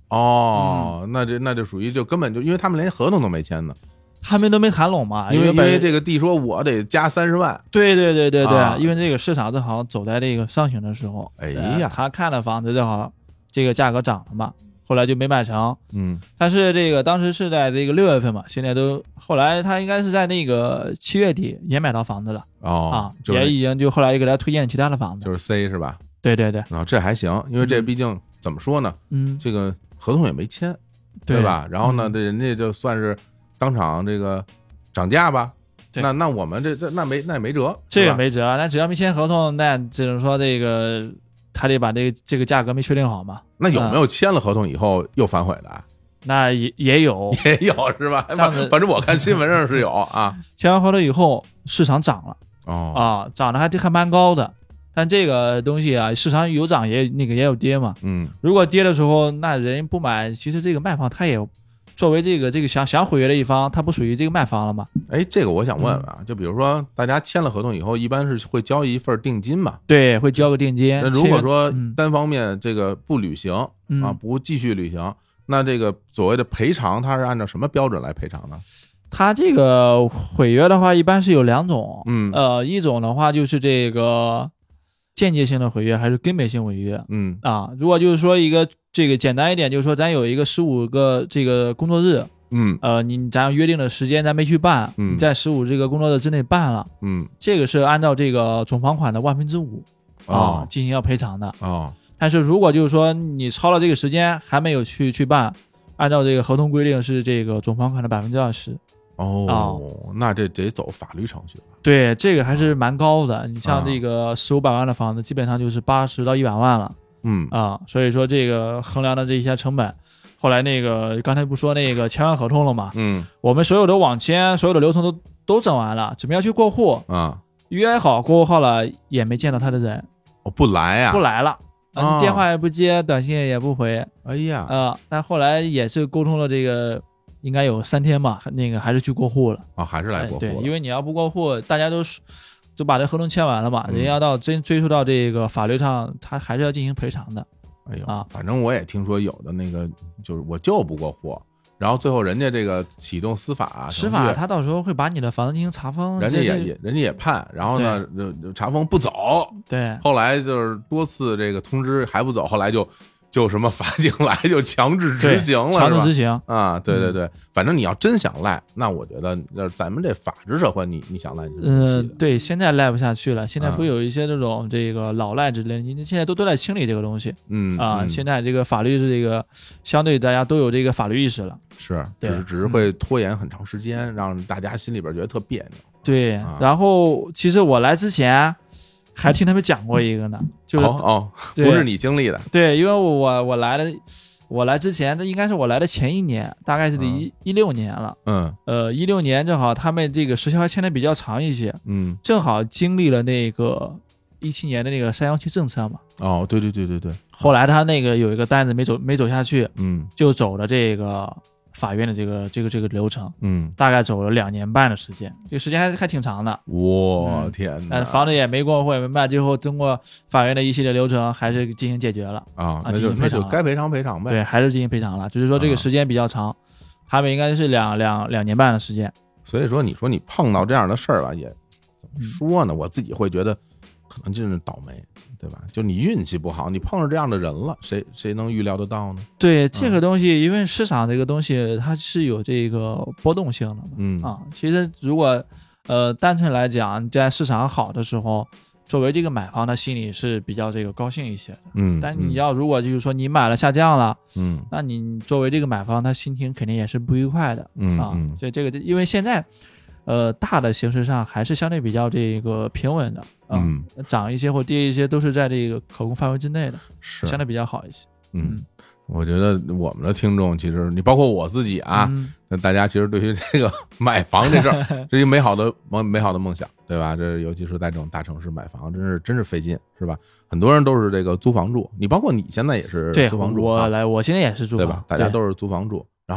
哦，嗯、那这那就属于就根本就因为他们连合同都没签呢。 他们都没谈拢嘛， 因为因为这个地说我得加三十万， 对对对对对、 啊， 因为这个市场正好走在这个上行的时候， 哎呀， 他看的房子正好这个价格涨了嘛，后来就没买成， 嗯， 但是这个当时是在这个六月份嘛，现在都后来他应该是在那个七月底也买到房子了， 哦， 啊， 就是、 也已经就后来又给他推荐其他的房子， 就是 C 是吧？ 对对对， 啊，这还行，因为这毕竟、嗯、怎么说呢， 嗯， 这个合同也没签， 对, 对吧？然后呢， 嗯、 这人家就算是当场这个。涨价吧，那那我们这这那没那也没辙， 这个没辙，那只要没签合同，那只能说这个他得把这个这个价格没确定好嘛。 那有没有签了合同以后又反悔的？ 嗯、那也也有， 也有是吧？反正我看新闻上是有啊。 签完合同以后，市场涨了， 哦啊，涨得还还蛮高的。但这个东西啊，市场有涨也那个也有跌嘛。 嗯， 如果跌的时候，那人不买，其实这个卖方他也有。作为这个这个想想毁约的一方，他不属于这个卖方了吗？ 哎，这个我想问问啊，就比如说大家签了合同以后，一般是会交一份定金嘛？ 对，会交个定金。 那如果说单方面这个不履行、嗯、啊，不继续履行，那这个所谓的赔偿，它是按照什么标准来赔偿呢？ 它这个毁约的话，一般是有两种， 嗯， 呃，一种的话就是这个间接性的毁约，还是根本性违约， 嗯啊，如果就是说一个。这个简单一点，就是说咱有一个十五个这个工作日， 嗯， 呃，你咱约定的时间咱没去办， 嗯， 你在十五这个工作日之内办了， 嗯， 这个是按照这个总房款的万分之五啊进行要赔偿的哦。 但是如果就是说你超了这个时间还没有去去办，按照这个合同规定是这个总房款的百分之二十。 哦，哦那这得走法律程序了。 对，这个还是蛮高的。你像这个四五百万的房子，基本上就是八十到一百万了。 嗯啊，所以说这个衡量的这些成本，后来那个刚才不说那个签完合同了吗？ 嗯， 我们所有的网签，所有的流程都都整完了，准备要去过户啊， 约好过户号了，也没见到他的人， 哦，不来呀、啊， 不来了，啊，电话也不接，短信也不回， 哎呀， 啊，但后来也是沟通了这个，应该有三天吧，那个还是去过户了， 啊，还是来过户了、 哎，对，因为你要不过户，大家都是。就把这合同签完了嘛，人家到真追溯到这个法律上，他还是要进行赔偿的。 哎呦啊， 反正我也听说有的那个就是我就不过户，然后最后人家这个启动司法， 司法他到时候会把你的房子进行查封， 人家也也人家也判，然后呢查封不走， 对， 后来就是多次这个通知还不走，后来就。就什么法警来就强制执行了， 强制执行啊！对对对、嗯，反正你要真想赖，那我觉得咱们这法治社会你，你你想赖， 嗯、呃，对，现在赖不下去了。现在不有一些这种这个老赖之类，你现在都都在清理这个东西， 嗯啊、 嗯， 现在这个法律是这个相对大家都有这个法律意识了， 是，只是只是会拖延很长时间，嗯、让大家心里边觉得特别扭。 对、 啊， 然后其实我来之前。还听他们讲过一个呢，就是哦哦，不是你经历的， 对，因为我我来的，我来之前，这应该是我来的前一年，大概是得一一六年了， 嗯， 呃，一六年正好他们这个时效还签的比较长一些， 嗯， 正好经历了那个一七年的那个三幺七政策嘛， 哦，对对对对对， 后来他那个有一个单子没走没走下去， 嗯， 就走了这个。法院的这个这个这个流程， 嗯， 大概走了两年半的时间，这个时间还还挺长的。 我天哪！ 但房子也没过户，也没卖，最后经过法院的一系列流程，还是进行解决了啊， 那就那就该赔偿赔偿呗。 对，还是进行赔偿了，只是说这个时间比较长，啊、他们应该是两两两年半的时间。 所以说，你说你碰到这样的事儿吧，也怎么说呢？我自己会觉得，可能就是倒霉。对吧？就你运气不好，你碰上这样的人了，谁谁能预料得到呢？ 对这个东西，嗯、因为市场这个东西它是有这个波动性的嘛。 嗯啊，其实如果呃单纯来讲，在市场好的时候，作为这个买方，他心里是比较这个高兴一些的。 嗯， 但你要如果就是说你买了下降了， 嗯， 那你作为这个买方，他心情肯定也是不愉快的。 嗯啊，所以这个因为现在。呃，大的形势上还是相对比较这个平稳的，啊、 嗯， 涨一些或跌一些都是在这个可控范围之内的， 是相对比较好一些。 嗯，嗯我觉得我们的听众其实你包括我自己啊，那、嗯、大家其实对于这个买房这事儿，这是一个美好的梦美好的梦想，对吧？这尤其是在这种大城市买房，真是真是费劲，是吧？很多人都是这个租房住，你包括你现在也是租房住， 我来，我现在也是租房， 对吧？大家都是租房住，然后。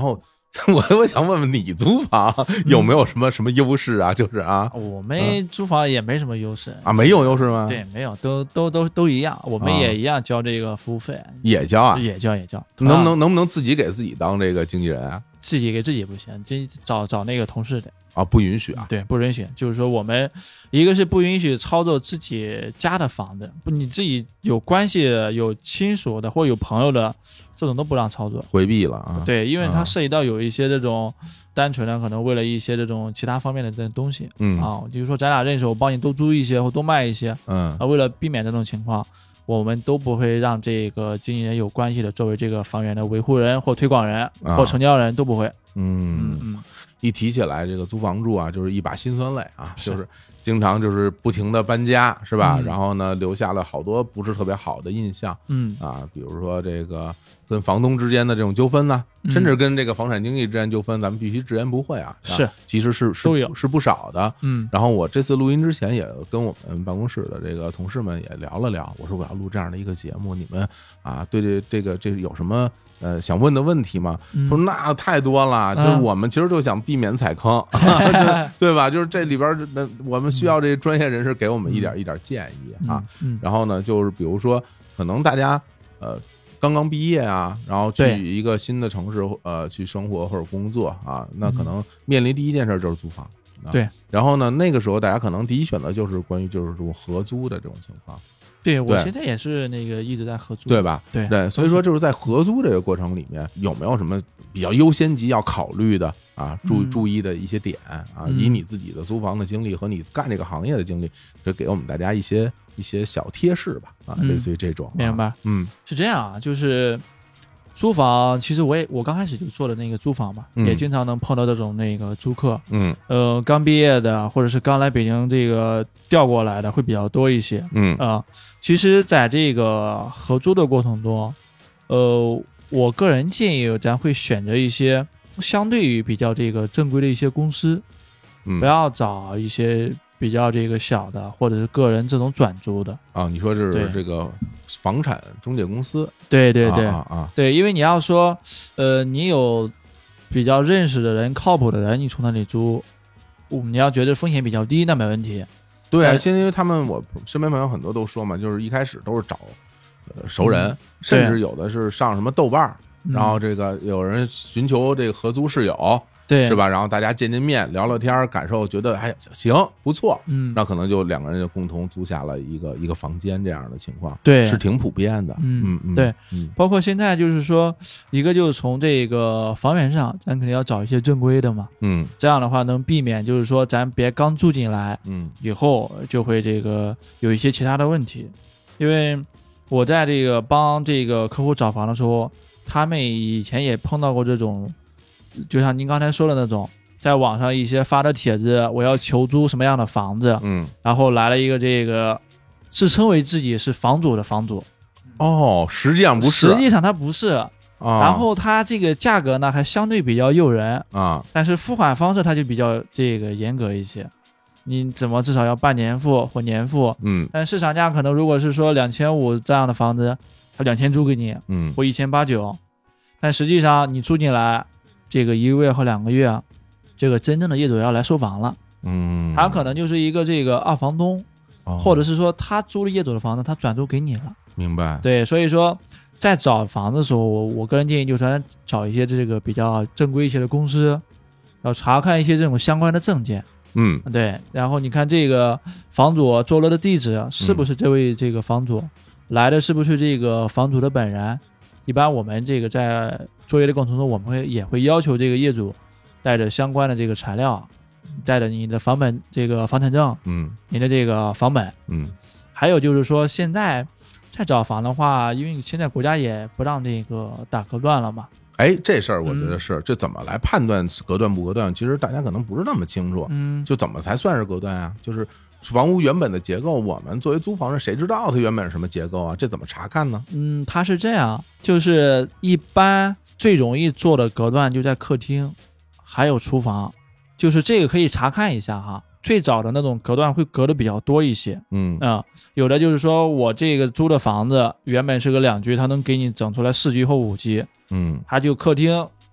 我我想问问你租房有没有什么什么优势啊？就是啊， 我们租房也没什么优势啊，没有优势吗？ 对，没有，都都都都一样，我们也一样交这个服务费， 也交啊， 也交也交。 能不能能不能自己给自己当这个经纪人啊？ 自己给自己不行，这找找那个同事的。 啊，不允许啊！ 对，不允许。就是说，我们一个是不允许操作自己家的房子，不，你自己有关系、有亲属的或有朋友的，这种都不让操作， 回避了啊。 对，因为它涉及到有一些这种单纯的，可能为了一些这种其他方面的这东西， 嗯啊，比如说咱俩认识，我帮你多租一些或多卖一些， 嗯， 啊，为了避免这种情况，我们都不会让这个经纪人有关系的作为这个房源的维护人或推广人、啊、或成交人都不会。 嗯嗯，一提起来这个租房住啊，就是一把辛酸泪啊，是就是经常就是不停的搬家，是吧？嗯、然后呢，留下了好多不是特别好的印象。 嗯啊，比如说这个跟房东之间的这种纠纷呢、啊，甚至跟这个房产经纪之间纠纷，咱们必须直言不讳啊。 是， 其实是是都有是不少的。 嗯， 然后我这次录音之前也跟我们办公室的这个同事们也聊了聊，我说我要录这样的一个节目，你们啊，对这这个这有什么？呃，想问的问题嘛， 嗯、 说那太多了，就是我们其实就想避免踩坑， 嗯、 对吧？就是这里边，那我们需要这专业人士给我们一点一点建议啊。 嗯嗯、 然后呢，就是比如说，可能大家呃刚刚毕业啊，然后去一个新的城市呃去生活或者工作啊，那可能面临第一件事就是租房。啊、 对， 然后呢，那个时候大家可能第一选择就是关于就是这种合租的这种情况。 对，我现在也是那个一直在合租， 对吧？ 对对，所以说就是在合租这个过程里面，有没有什么比较优先级要考虑的啊？注注意的一些点啊？ 嗯、 以你自己的租房的经历和你干这个行业的经历，就给我们大家一些一些小贴士吧啊，类似于这种。 嗯、明白？ 嗯， 是这样啊，就是租房，其实我也我刚开始就做的那个租房嘛， 嗯、 也经常能碰到这种那个租客， 嗯， 呃，刚毕业的或者是刚来北京这个调过来的会比较多一些， 嗯啊、呃，其实在这个合租的过程中，呃，我个人建议咱会选择一些相对于比较这个正规的一些公司， 嗯， 不要找一些比较这个小的或者是个人这种转租的啊。你说这是这个房产中介公司？ 对对对啊 啊, 啊对，因为你要说，呃，你有比较认识的人、靠谱的人，你从那里租，你要觉得风险比较低，那没问题。 对啊，现在因为他们我身边朋友很多都说嘛，就是一开始都是找呃熟人， 嗯、 甚至有的是上什么豆瓣， 嗯、 然后这个有人寻求这个合租室友。 对， 是吧？然后大家见见面，聊聊天，感受觉得哎行不错， 嗯， 那可能就两个人就共同租下了一个一个房间这样的情况， 对， 是挺普遍的， 嗯嗯， 对， 嗯， 包括现在就是说，一个就是从这个房源上，咱肯定要找一些正规的嘛， 嗯， 这样的话能避免就是说咱别刚住进来， 嗯， 以后就会这个有一些其他的问题，因为我在这个帮这个客户找房的时候，他们以前也碰到过这种，就像您刚才说的那种。在网上一些发的帖子，我要求租什么样的房子， 嗯， 然后来了一个这个自称为自己是房主的房主， 哦，实际上不是， 实际上他不是， 啊、 然后他这个价格呢还相对比较诱人啊， 但是付款方式他就比较这个严格一些，你怎么至少要半年付或年付， 嗯， 但市场价可能如果是说两千五这样的房子，他两千租给你， 嗯， 或一千八九，但实际上你住进来这个一个月或两个月。这个真正的业主要来收房了， 嗯， 他可能就是一个这个二房东， 哦、 或者是说他租了业主的房子，他转租给你了。 明白。 对，所以说在找房子的时候，我我个人建议就是找一些这个比较正规一些的公司，要查看一些这种相关的证件。 嗯， 对，然后你看这个房主坐落的地址是不是这位这个房主、嗯、来的是不是这个房主的本人？一般我们这个在作业的过程中，我们会也会要求这个业主。带着相关的这个材料，带着你的房本这个房产证， 嗯， 你的这个房本， 嗯， 还有就是说现在再找房的话，因为现在国家也不让这个打隔断了嘛。 哎，这事儿我觉得是，嗯、这怎么来判断隔断不隔断？其实大家可能不是那么清楚， 嗯， 就怎么才算是隔断啊？就是房屋原本的结构，我们作为租房人，谁知道它原本是什么结构啊？这怎么查看呢？ 嗯，它是这样，就是一般最容易做的隔断就在客厅。还有厨房，就是这个可以查看一下哈。最早的那种隔断会隔的比较多一些， 嗯啊、嗯，有的就是说我这个租的房子原本是个两居，它能给你整出来四居或五居， 嗯， 它就客厅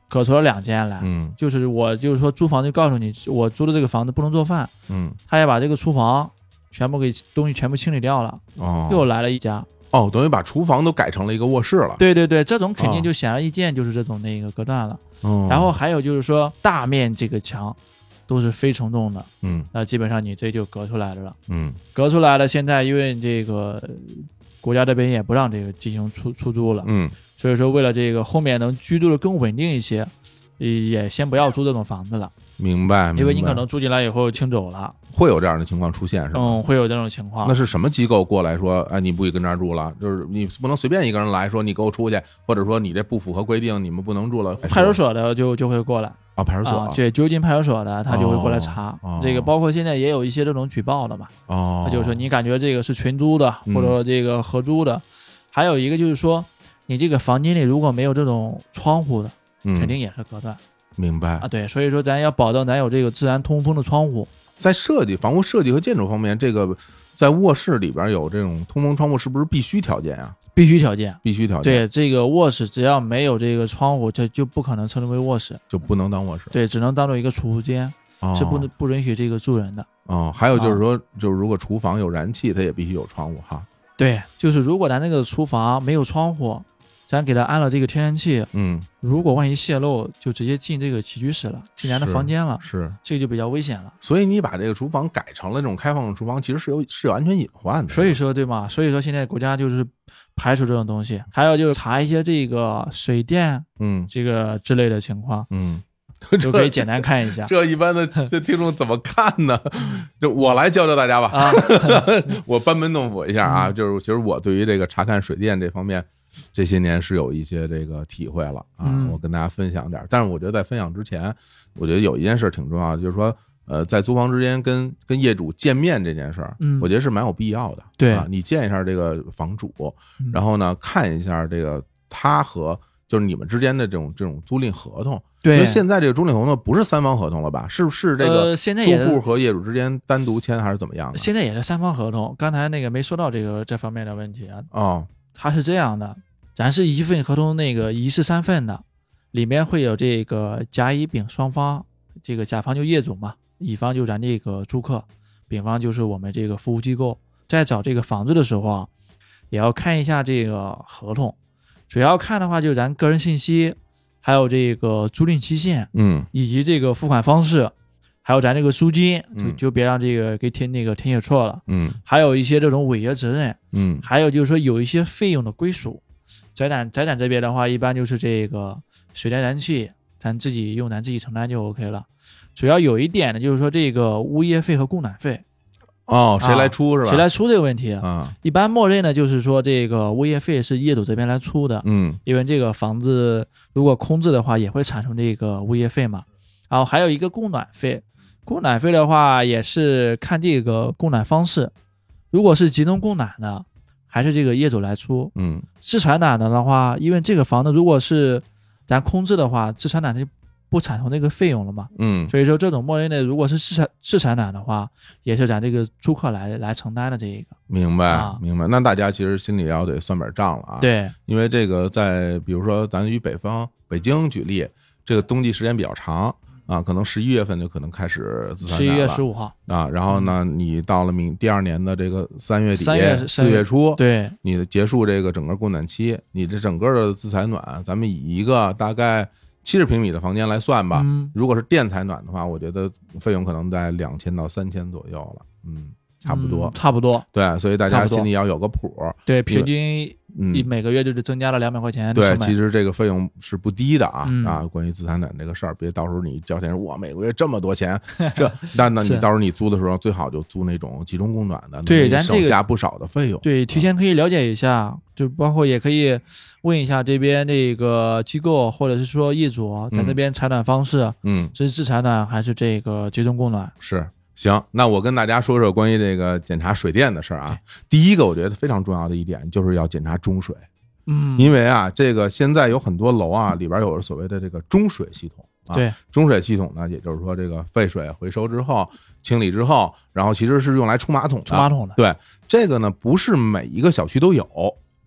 隔出了两间来， 嗯就是我就是说租房就告诉你，我租的这个房子不能做饭， 嗯， 他也把这个厨房全部给东西全部清理掉了， 哦， 又来了一家。 哦，等于把厨房都改成了一个卧室了。 对对对，这种肯定就显而易见就是这种那个隔断了。 哦， 然后还有就是说大面这个墙都是非承重的， 嗯那基本上你这就隔出来了。 嗯隔出来了，现在因为这个国家这边也不让这个进行出出租了， 嗯， 所以说为了这个后面能居住的更稳定一些，也先不要租这种房子了， 明白。 因为你明白可能住进来以后清走了， 会有这样的情况出现是吗？ 嗯，会有这种情况。 那是什么机构过来说，哎，你不许跟这儿住了？就是你不能随便一个人来说你给我出去，或者说你这不符合规定，你们不能住了。 派出所的就就会过来啊，派出所、 啊，对，就近派出所的他就会过来查。 哦哦、 这个包括现在也有一些这种举报的嘛， 哦， 他就是说你感觉这个是群租的， 嗯、 或者说这个合租的，还有一个就是说你这个房间里如果没有这种窗户的， 嗯、 肯定也是隔断。 明白啊，对，所以说咱要保证咱有这个自然通风的窗户。 在设计房屋设计和建筑方面，这个在卧室里边有这种通风窗户，是不是必须条件啊？ 必须条件， 必须条件。 对，这个卧室只要没有这个窗户，这就不可能称之为卧室， 就不能当卧室。 对，只能当做一个储物间， 哦、 是不能不允许这个住人的。 哦，还有就是说，啊、就是如果厨房有燃气，它也必须有窗户哈。 对，就是如果咱这个厨房没有窗户，咱给它安了这个天然气， 嗯， 如果万一泄漏，就直接进这个起居室了，进咱的房间了， 是， 这个就比较危险了。 所以你把这个厨房改成了这种开放的厨房，其实是有是有安全隐患的。 所以说，对吗？所以说现在国家就是排除这种东西，还有就是查一些这个水电， 嗯， 这个之类的情况， 嗯。 就可以简单看一下。 这一般的这听众怎么看呢？就我来教教大家吧。 啊， 我班门弄斧一下啊，就是其实我对于这个查看水电这方面，这些年是有一些这个体会了啊。 嗯、 我跟大家分享点，但是我觉得在分享之前，我觉得有一件事挺重要的，就是说，呃，在租房之间跟跟业主见面这件事儿， 嗯， 我觉得是蛮有必要的。 对啊，你见一下这个房主，然后呢，看一下这个他和。就是你们之间的这种这种租赁合同， 对， 因为现在这个租赁合同不是三方合同了吧？是是这个租户和业主之间单独签还是怎么样的？ 现在也是三方合同。刚才那个没说到这个这方面的问题啊。 哦， 它是这样的，咱是一份合同，那个一式三份的，里面会有这个甲乙丙双方，这个甲方就业主嘛，乙方就咱这个租客，丙方就是我们这个服务机构。在找这个房子的时候啊，也要看一下这个合同。主要看的话，就是咱个人信息，还有这个租赁期限， 嗯， 以及这个付款方式，还有咱这个租金，就嗯就别让这个给填那个填写错了， 嗯， 还有一些这种违约责任， 嗯， 还有就是说有一些费用的归属，财产财产这边的话，一般就是这个水电燃气，咱自己用咱自己承担就 OK 了。主要有一点呢，就是说这个物业费和供暖费。 哦，谁来出是吧？ 谁来出这个问题啊？ 一般默认呢，就是说这个物业费是业主这边来出的， 嗯， 因为这个房子如果空置的话，也会产生这个物业费嘛。然后还有一个供暖费，供暖费的话也是看这个供暖方式，如果是集中供暖的，还是这个业主来出。 嗯， 自产暖的的话，因为这个房子如果是咱空置的话，自产暖就不产生这个费用了嘛， 嗯， 所以说这种默认的，如果是自产自产暖的话，也是咱这个租客来来承担的这一个。 明白、 啊、 明白。那大家其实心里要得算本账了啊。 对， 因为这个在比如说咱以北方北京举例，这个冬季时间比较长啊，可能十一月份就可能开始自产暖了。 十一月十五号啊，然后呢，嗯、你到了明第二年的这个三月底、 三月四月初， 对， 你结束这个整个供暖期，你这整个的自采暖，咱们以一个大概七十平米的房间来算吧， 嗯、 如果是电采暖的话，我觉得费用可能在两千到三千左右了，嗯，差不多， 嗯、差不多， 对，所以大家心里要有个谱， 对，平均嗯每个月就是增加了两百块钱， 对，其实这个费用是不低的啊、 嗯、 啊！关于自采暖这个事儿，别到时候你交钱说哇，每个月这么多钱，这那那你到时候你租的时候最好就租那种集中供暖的， 对，咱省下不少的费用。 对，提前可以了解一下，就包括也可以问一下这边那个机构或者是说业主，咱这边采暖方式， 嗯， 是自采暖还是这个集中供暖？ 是。行，那我跟大家说说关于这个检查水电的事儿啊。第一个，我觉得非常重要的一点就是要检查中水。 嗯， 因为啊，这个现在有很多楼啊，里边有所谓的这个中水系统啊。 对， 中水系统呢，也就是说这个废水回收之后、清理之后，然后其实是用来冲马桶的。 冲马桶的。 对，这个呢不是每一个小区都有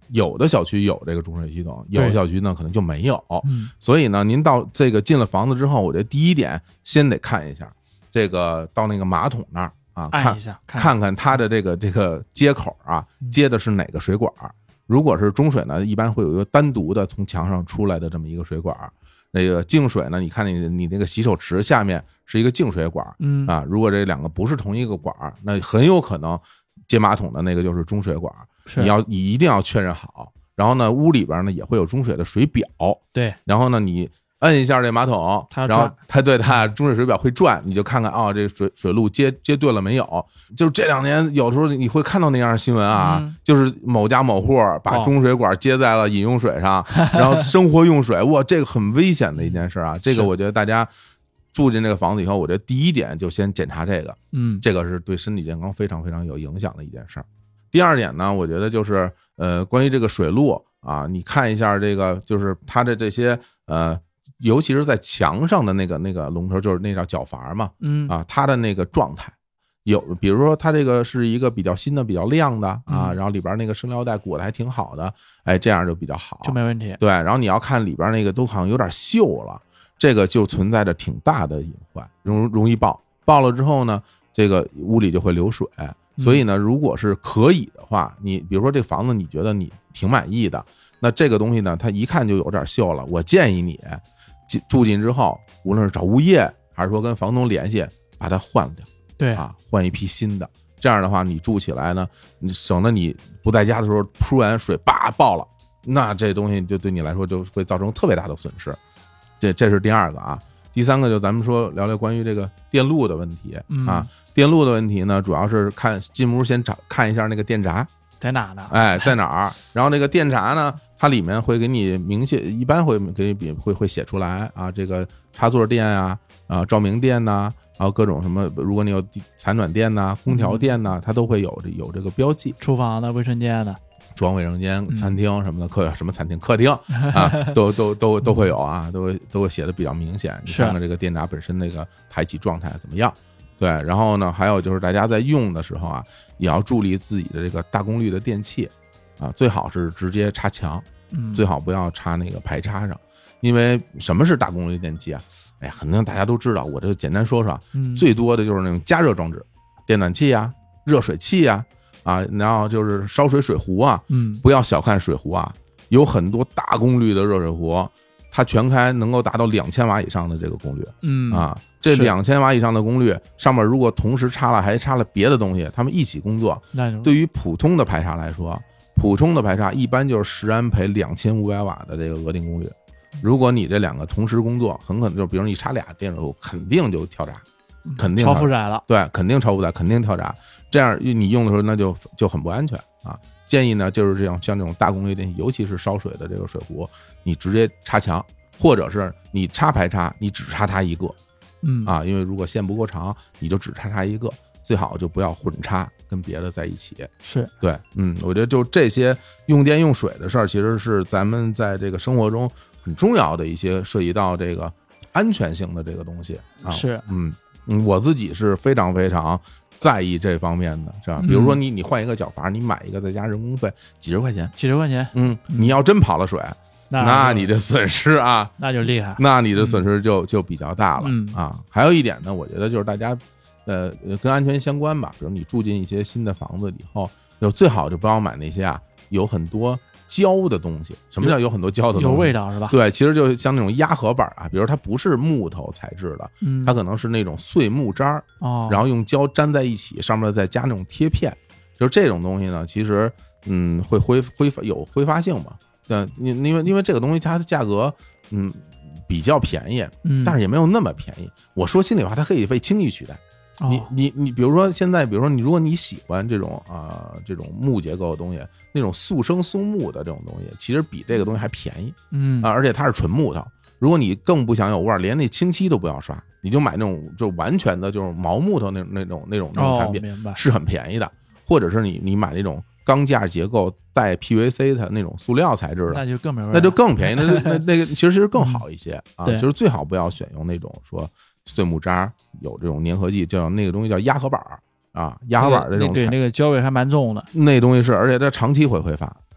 有的小区有这个中水系统，有的小区呢可能就没有。 嗯， 所以呢，您到这个进了房子之后，我觉得第一点先得看一下这个到那个马桶那儿啊，看一下看看看它的这个这个接口啊，接的是哪个水管。如果是中水呢，一般会有一个单独的从墙上出来的这么一个水管。那个净水呢，你看你你那个洗手池下面是一个净水管， 嗯啊，如果这两个不是同一个管，那很有可能接马桶的那个就是中水管，你要你一定要确认好。然后呢，屋里边呢也会有中水的水表， 对， 然后呢你摁一下这马桶，然后它对它中水水表会转，你就看看啊，这水水路接接对了没有？就是这两年有时候你会看到那样的新闻啊， 嗯、 就是某家某户把中水管接在了饮用水上，哦、然后生活用水，哇，这个很危险的一件事啊！这个我觉得大家住进这个房子以后，我觉得第一点就先检查这个， 嗯， 这个是对身体健康非常非常有影响的一件事儿。第二点呢，我觉得就是呃，关于这个水路啊，你看一下这个，就是它的这些呃。尤其是在墙上的那个那个龙头，就是那叫角阀嘛， 嗯啊，它的那个状态有，比如说它这个是一个比较新的、比较亮的啊， 嗯、 然后里边那个生料带裹的还挺好的，哎，这样就比较好， 就没问题。 对，然后你要看里边那个都好像有点锈了，这个就存在着挺大的隐患，容容易爆，爆了之后呢，这个屋里就会流水。所以呢，如果是可以的话，你比如说这房子你觉得你挺满意的，那这个东西呢，它一看就有点锈了，我建议你。住进之后，无论是找物业还是说跟房东联系，把它换掉， 对啊，换一批新的。这样的话，你住起来呢，你省得你不在家的时候突然水叭爆了，那这东西就对你来说就会造成特别大的损失。这这是第二个啊。第三个就咱们说聊聊关于这个电路的问题啊。 嗯、 电路的问题呢，主要是看进屋先找看一下那个电闸在哪呢？ 哎，在哪儿？然后那个电闸呢？它里面会给你明写，一般会给你会会写出来啊，这个插座电啊，啊照明电呐、啊，还有各种什么，如果你有残暖电呐、啊、空调电呐、啊，它都会有有这个标记。 厨房的、卫生间的、 厨房、卫生间、餐厅什么的，客什么餐厅、客厅啊，都都都都会有啊，都会都会写的比较明显。你看看这个电闸本身那个排气状态怎么样？对，然后呢，还有就是大家在用的时候啊，也要注意自己的这个大功率的电器。啊，最好是直接插墙， 嗯， 最好不要插那个排插上，因为什么是大功率电器啊？哎呀，肯定大家都知道，我这简单说说， 嗯， 最多的就是那种加热装置，电暖器啊、热水器啊，啊，然后就是烧水水壶啊， 嗯， 不要小看水壶啊，有很多大功率的热水壶，它全开能够达到两千瓦以上的这个功率， 嗯啊，这两千瓦以上的功率上面如果同时插了还插了别的东西，它们一起工作，对于普通的排插来说。普通的排插一般就是十安培两千五百瓦的这个额定功率，如果你这两个同时工作，很可能就比如你插俩电水壶，肯定就跳闸，肯定超负载了， 对，肯定超负载，肯定跳闸。这样你用的时候那就就很不安全啊。建议呢就是这样，像这种大功率电器，尤其是烧水的这个水壶，你直接插墙，或者是你插排插，你只插它一个， 嗯啊，因为如果线不够长，你就只插它一个。最好就不要混插跟别的在一起， 是对， 嗯，我觉得就这些用电用水的事儿，其实是咱们在这个生活中很重要的一些涉及到这个安全性的这个东西啊， 是， 嗯嗯，我自己是非常非常在意这方面的，是吧？比如说你你换一个角阀，你买一个再加人工费几十块钱， 几十块钱， 嗯，你要真跑了水，那那你这损失啊， 那就厉害， 那你的损失就就比较大了嗯啊。还有一点呢，我觉得就是大家。呃，跟安全相关吧，比如你住进一些新的房子以后，就最好就不要买那些啊有很多胶的东西。什么叫有很多胶的东西？ 有味道是吧？ 对，其实就像那种压合板啊，比如它不是木头材质的， 嗯， 它可能是那种碎木渣儿， 哦， 然后用胶粘在一起，上面再加那种贴片，就是这种东西呢，其实嗯会挥挥发有挥发性嘛。对，因因为因为这个东西它的价格嗯比较便宜， 嗯， 但是也没有那么便宜。我说心里话，它可以被轻易取代。你你你，比如说现在，比如说你，如果你喜欢这种啊、呃、这种木结构的东西，那种速生松木的这种东西，其实比这个东西还便宜， 嗯啊，而且它是纯木头。如果你更不想有味儿，连那清漆都不要刷，你就买那种就完全的就是毛木头那种那种那种那种产品， 哦、 是很便宜的。或者是你你买那种钢架结构带 P V C 的那种塑料材质的， 那就更没味儿， 那就更便宜，那那那个其实其实更好一些、嗯、啊， 对， 就是最好不要选用那种说。碎木渣有这种粘合剂，叫那个东西叫压合板啊，压合板这种， 对，那个胶味还蛮重的。 那东西是，而且它长期会挥发，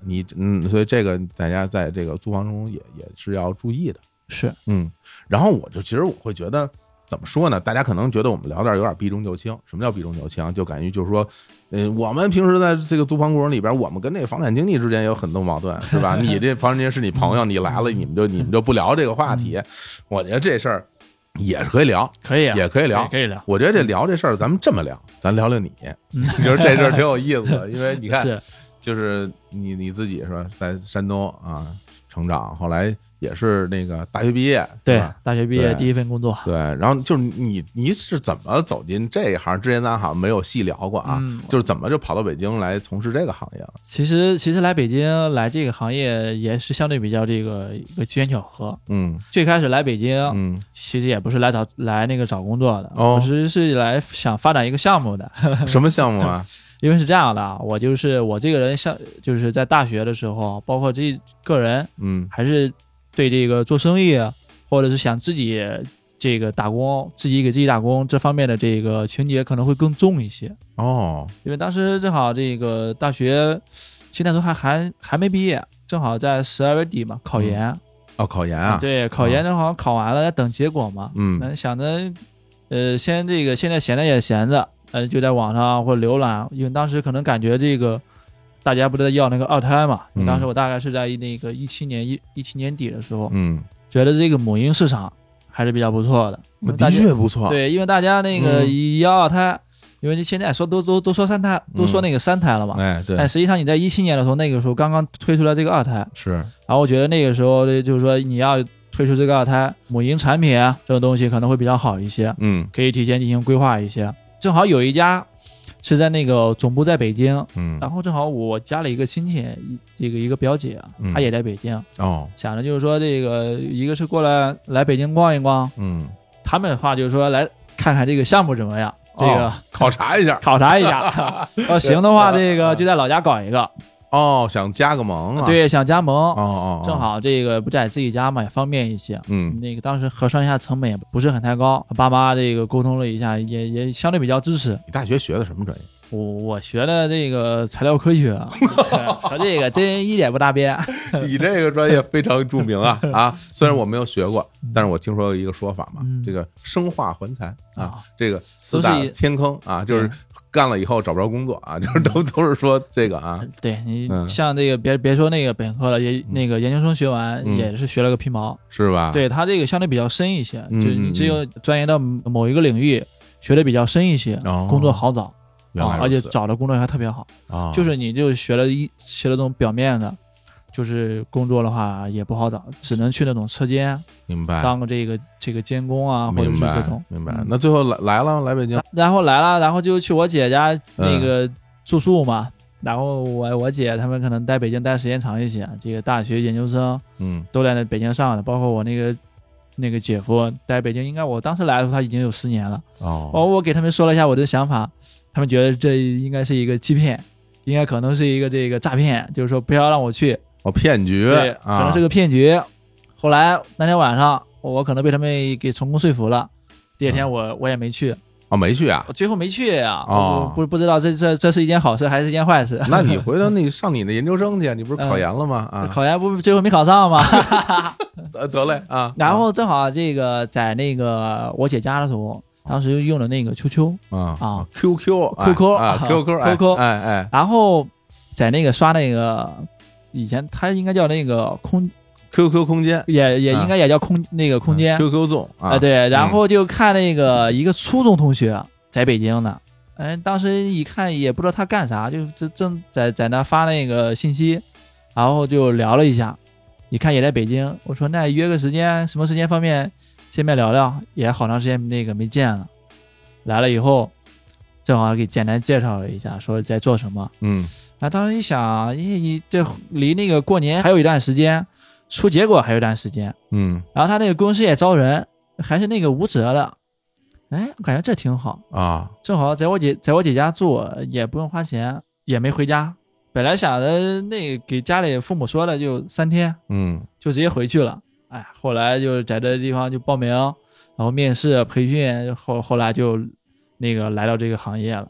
你嗯，所以这个大家在这个租房中也也是要注意的。 是， 嗯，然后我就其实我会觉得怎么说呢？大家可能觉得我们聊点有点避重就轻。什么叫避重就轻？就感觉就是说，呃，我们平时在这个租房过程里边，我们跟这个房产经纪之间有很多矛盾，是吧？你这房产经纪是你朋友，你来了，你们就你们就不聊这个话题。我觉得这事儿也是可以聊， 可以啊， 也可以聊， 可以聊。 我觉得这聊这事儿，咱们这么聊，咱聊聊你，就是这事儿挺有意思的，因为你看， 是就是你你自己是吧，在山东啊成长，后来也是那个大学毕业， 对， 吧大学毕业对第一份工作， 对，然后就是你你是怎么走进这一行？之前咱好像没有细聊过啊， 嗯就是怎么就跑到北京来从事这个行业了？ 其实其实来北京来这个行业也是相对比较这个一个机缘巧合。 嗯最开始来北京， 嗯， 其实也不是来找来那个找工作的， 哦我是是来想发展一个项目的。 什么项目啊？ 因为是这样的啊，我就是我这个人像就是在大学的时候，包括这个人嗯还是对这个做生意，或者是想自己这个打工，自己给自己打工这方面的这个情节可能会更重一些。 哦， 因为当时正好这个大学，其实那时候还还还没毕业，正好在十二月底嘛，考研。 哦，考研啊？ 对，考研正好考完了，在等结果嘛。 嗯那想着，呃，先这个现在闲着也闲着，呃，就在网上或者浏览，因为当时可能感觉这个大家不是在要那个二胎嘛，因为当时我大概是在那个一七年一一七年底的时候， 嗯， 觉得这个母婴市场还是比较不错的，因为大的家确不错。 对，因为大家那个嗯要二胎，因为现在说都都都说三胎，都说那个三胎了嘛。 哎，对， 但实际上你在一七年的时候，那个时候刚刚推出来这个二胎， 是， 然后我觉得那个时候就是说你要推出这个二胎母婴产品啊，这种东西可能会比较好一些， 嗯可以提前进行规划一些。正好有一家是在那个总部在北京， 嗯， 然后正好我家里一个亲戚，一这个一个表姐， 嗯她也在北京， 哦， 想着就是说这个一个是过来来北京逛一逛， 嗯， 他们的话就是说来看看这个项目怎么样，这个、 哦考察一下。 考察一下，要行的话，这个就在老家搞一个。 哦，想加个盟啊？， 对，想加盟， 哦哦， 正，好这个不在自己家嘛，也方便一些。 嗯那个当时核算一下成本也不是很太高，爸妈这个沟通了一下，也也相对比较支持。 你大学学的什么专业？ 我我学的这个材料科学，和这个真一点不搭边。 你这个专业非常著名啊啊！虽然我没有学过，但是我听说过一个说法嘛， 嗯这个生化环材啊啊， 这个四大都是天坑啊，就是干了以后找不着工作啊，就是都都是说这个啊， 对你嗯像这个别别说那个本科了，也那个研究生学完嗯也是学了个皮毛。 是吧？， 对他这个相对比较深一些， 嗯就你只有钻研到某一个领域，学的比较深一些， 哦工作好找，啊，而且原来如此找的工作还特别好。 啊， 就是你就学了一学了这种表面的，就是工作的话也不好找，只能去那种车间明白， 当个这个这个监工啊，或者明白是这种。 明白嗯。 那最后来来了，来北京， 然后来了，然后就去我姐家那个住宿嘛。然后我我姐他们可能在北京待时间长一些，这个大学研究生嗯都在那北京上的，包括我那个那个姐夫在北京，应该我当时来的时候他已经有十年了。 哦哦，我给他们说了一下我的想法，他们觉得这应该是一个欺骗，应该可能是一个这个诈骗，就是说不要让我去， 哦，骗局， 对， 啊， 可能是个骗局。后来那天晚上，我可能被他们给成功说服了，第二天我我也没去， 哦没去啊我。最后没去呀， 哦我不不知道这这这是一件好事还是一件坏事。 那你回头那上你的研究生去，你不是考研了吗？啊， 考研不最后没考上吗？ 得得嘞啊。 然后正好这个在那个我姐家的时候，当时用的那个秋秋， 啊啊 ，Q Q Q Q 啊，Q Q Q Q 哎哎然后在那个刷那个以前它应该叫那个空， ，Q Q 空间也也啊应该也叫空那个空间 ，Q Q 纵啊， 对，然后就看那个一个初中同学在北京呢，哎，当时一看也不知道他干啥，就正正在在那发那个信息，然后就聊了一下，一看也在北京，我说那约个时间，什么时间方便见面聊聊，也好长时间那个没见了，来了以后正好给简单介绍了一下，说在做什么。 嗯啊，当时一想，因为你这离那个过年还有一段时间，出结果还有一段时间， 嗯然后他那个公司也招人，还是那个无责的，哎，我感觉这挺好， 啊， 正好在我姐在我姐家住，也不用花钱，也没回家。本来想着那个给家里父母说了，就三天嗯就直接回去了。哎，后来就在这地方就报名，然后面试培训，后后来就那个来到这个行业了。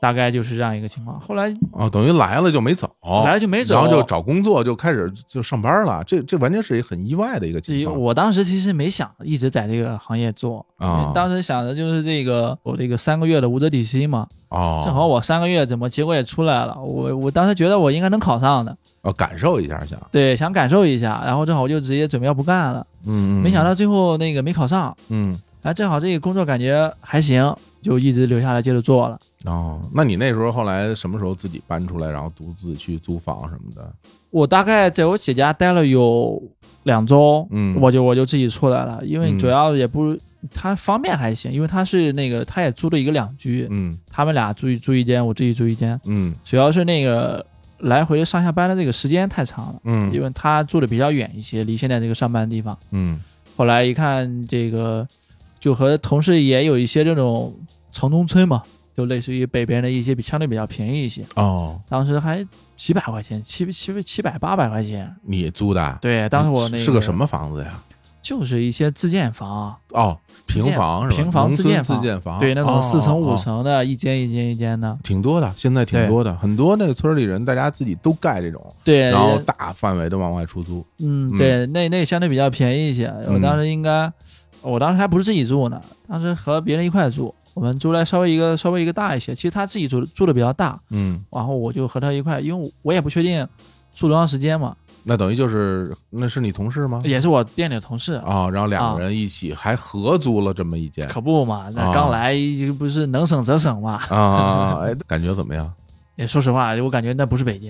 大概就是这样一个情况。后来哦，等于来了就没走， 来了就没走， 然后就找工作，就开始就上班了。这这完全是一个很意外的一个情况。 我当时其实没想一直在这个行业做啊， 当时想的就是这个我这个三个月的无责底薪嘛。 哦， 正好我三个月怎么结果也出来了，我我当时觉得我应该能考上的。 哦，感受一下想。 对，想感受一下，然后正好我就直接准备要不干了。 嗯， 没想到最后那个没考上。 嗯， 哎，正好这个工作感觉还行，就一直留下来接着做了。 哦，那你那时候后来什么时候自己搬出来，然后独自去租房什么的？ 我大概在我姐家待了有两周， 嗯， 我就我就自己出来了，因为主要也不，他方面还行，因为他是那个他也租了一个两居， 嗯， 他们俩住一住一间，我自己住一间， 嗯， 主要是那个来回上下班的这个时间太长了， 嗯， 因为他住的比较远一些，离现在这个上班的地方， 嗯， 后来一看这个，就和同事也有一些这种城中村嘛。就类似于北边的一些比相对比较便宜一些哦， 当时还几百块钱，七七七百八百块钱。 你租的？ 对，当时我那个是个什么房子呀？ 就是一些自建房哦，平房是吧？ 平房自建房， 自建房， 对，那种四层五层的， 哦、 一间一间一间的， 挺多的。现在挺多的，很多那个村里人，大家自己都盖这种， 对， 然后大范围的往外出租。 嗯，对，那那相对比较便宜一些。我当时应该，嗯、我当时还不是自己住呢，当时和别人一块住。我们住来稍微一个稍微一个大一些，其实他自己住住的比较大， 嗯， 然后我就和他一块，因为我也不确定住多长时间嘛。 那等于就是那是你同事吗？ 也是我店里的同事啊、哦，然后两个人一起还合租了这么一间， 可不嘛，那刚来就不是能省则省嘛。 啊，哎，感觉怎么样？ 也说实话，我感觉那不是北京。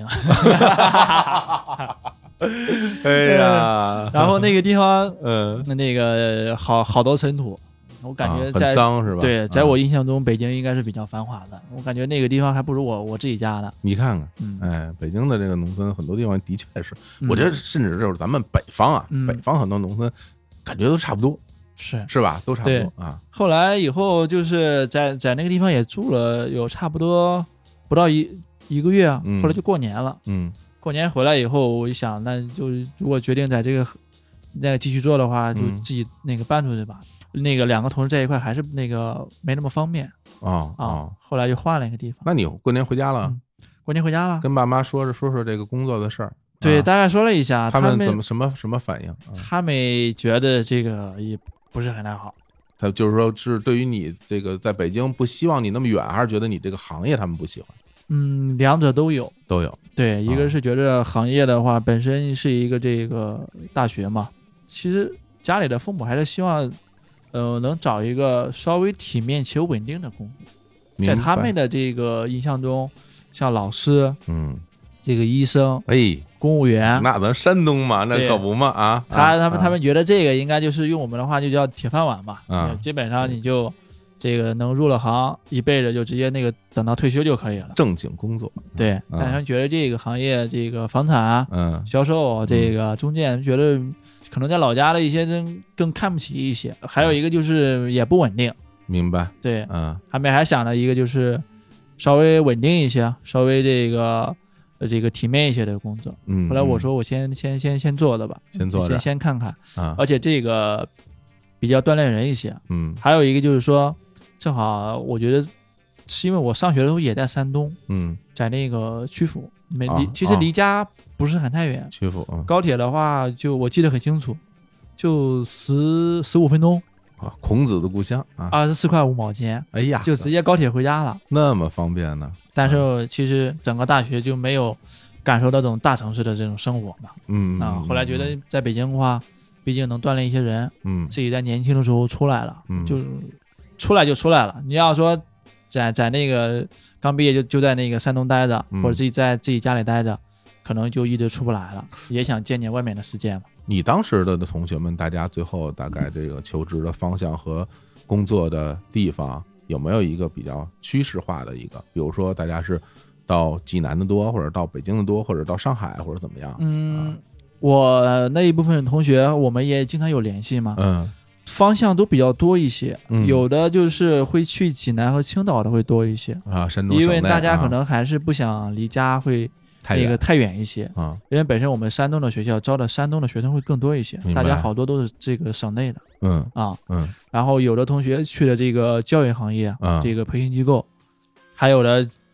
哎呀， 然后那个地方， 嗯， 那那个好好多尘土。我感觉在、 啊、很脏是吧？ 对，在我印象中，北京应该是比较繁华的。我感觉那个地方还不如我我自己家呢。 你看看， 嗯， 哎，北京的这个农村很多地方的确是，嗯、我觉得甚至就是咱们北方啊， 嗯、 北方很多农村感觉都差不多， 是是吧？都差不多啊。 后来以后就是在在那个地方也住了有差不多不到一一个月， 嗯、 后来就过年了。 嗯， 过年回来以后，我一想，那就如果决定在这个再继续做的话，就自己那个搬出去吧。嗯那个两个同事在一块还是那个没那么方便啊啊、哦，后来就换了一个地方。 那你过年回家了？ 嗯、过年回家了， 跟爸妈说说说说这个工作的事儿。 对、 啊， 大概说了一下， 他们怎么什么什么反应？啊、 他们觉得这个也不是很太好。 他就是说，是对于你这个在北京不希望你那么远，还是觉得你这个行业他们不喜欢？ 嗯，两者都有， 都有。 对，一个是觉得行业的话、啊、本身是一个这个大学嘛，其实家里的父母还是希望。呃，能找一个稍微体面且稳定的工作，在他们的这个印象中，像老师， 嗯， 这个医生， 哎， 公务员， 那咱山东嘛，那可不嘛啊！ 他他们他们觉得这个应该就是用我们的话就叫铁饭碗嘛， 啊， 基本上你就这个能入了行，一辈子就直接那个等到退休就可以了， 正经工作。 对， 嗯、 但是觉得这个行业，这个房产， 嗯， 销售，这个中介，觉得。可能在老家的一些人更看不起一些，还有一个就是也不稳定。 明白。 对， 嗯， 他们还想了一个就是稍微稳定一些，稍微这个呃这个体面一些的工作。 嗯， 后来我说我先先先先做的吧， 先做着， 先先看看。 啊， 而且这个比较锻炼人一些。 嗯， 还有一个就是说，正好我觉得是因为我上学的时候也在山东， 嗯， 在那个曲阜，没离、 啊、 其实离家不是很太远。 曲阜、嗯， 高铁的话，就我记得很清楚，就十十五分钟。 啊，孔子的故乡啊， 二十四块五毛钱， 哎呀， 就直接高铁回家了， 那么方便呢。 但是其实整个大学就没有感受到这种大城市的这种生活嘛。 嗯啊，后来觉得在北京的话，毕竟能锻炼一些人， 嗯， 自己在年轻的时候出来了， 嗯， 就是出来就出来了。你要说在在那个刚毕业就就在那个山东待着， 嗯、 或者自己在自己家里待着，可能就一直出不来了，也想见见外面的世界嘛。 你当时的同学们，大家最后大概这个求职的方向和工作的地方有没有一个比较趋势化的一个？比如说大家是到济南的多，或者到北京的多，或者到上海，或者怎么样？ 嗯，啊、我那一部分同学我们也经常有联系嘛， 嗯， 方向都比较多一些， 嗯、 有的就是会去济南和青岛的会多一些啊，山东因为大家可能还是不想离家会。那个太远一些啊， 因为本身我们山东的学校招的山东的学生会更多一些，大家好多都是这个省内的， 嗯啊嗯， 然后有的同学去了这个教育行业， 嗯， 这个培训机构，还有的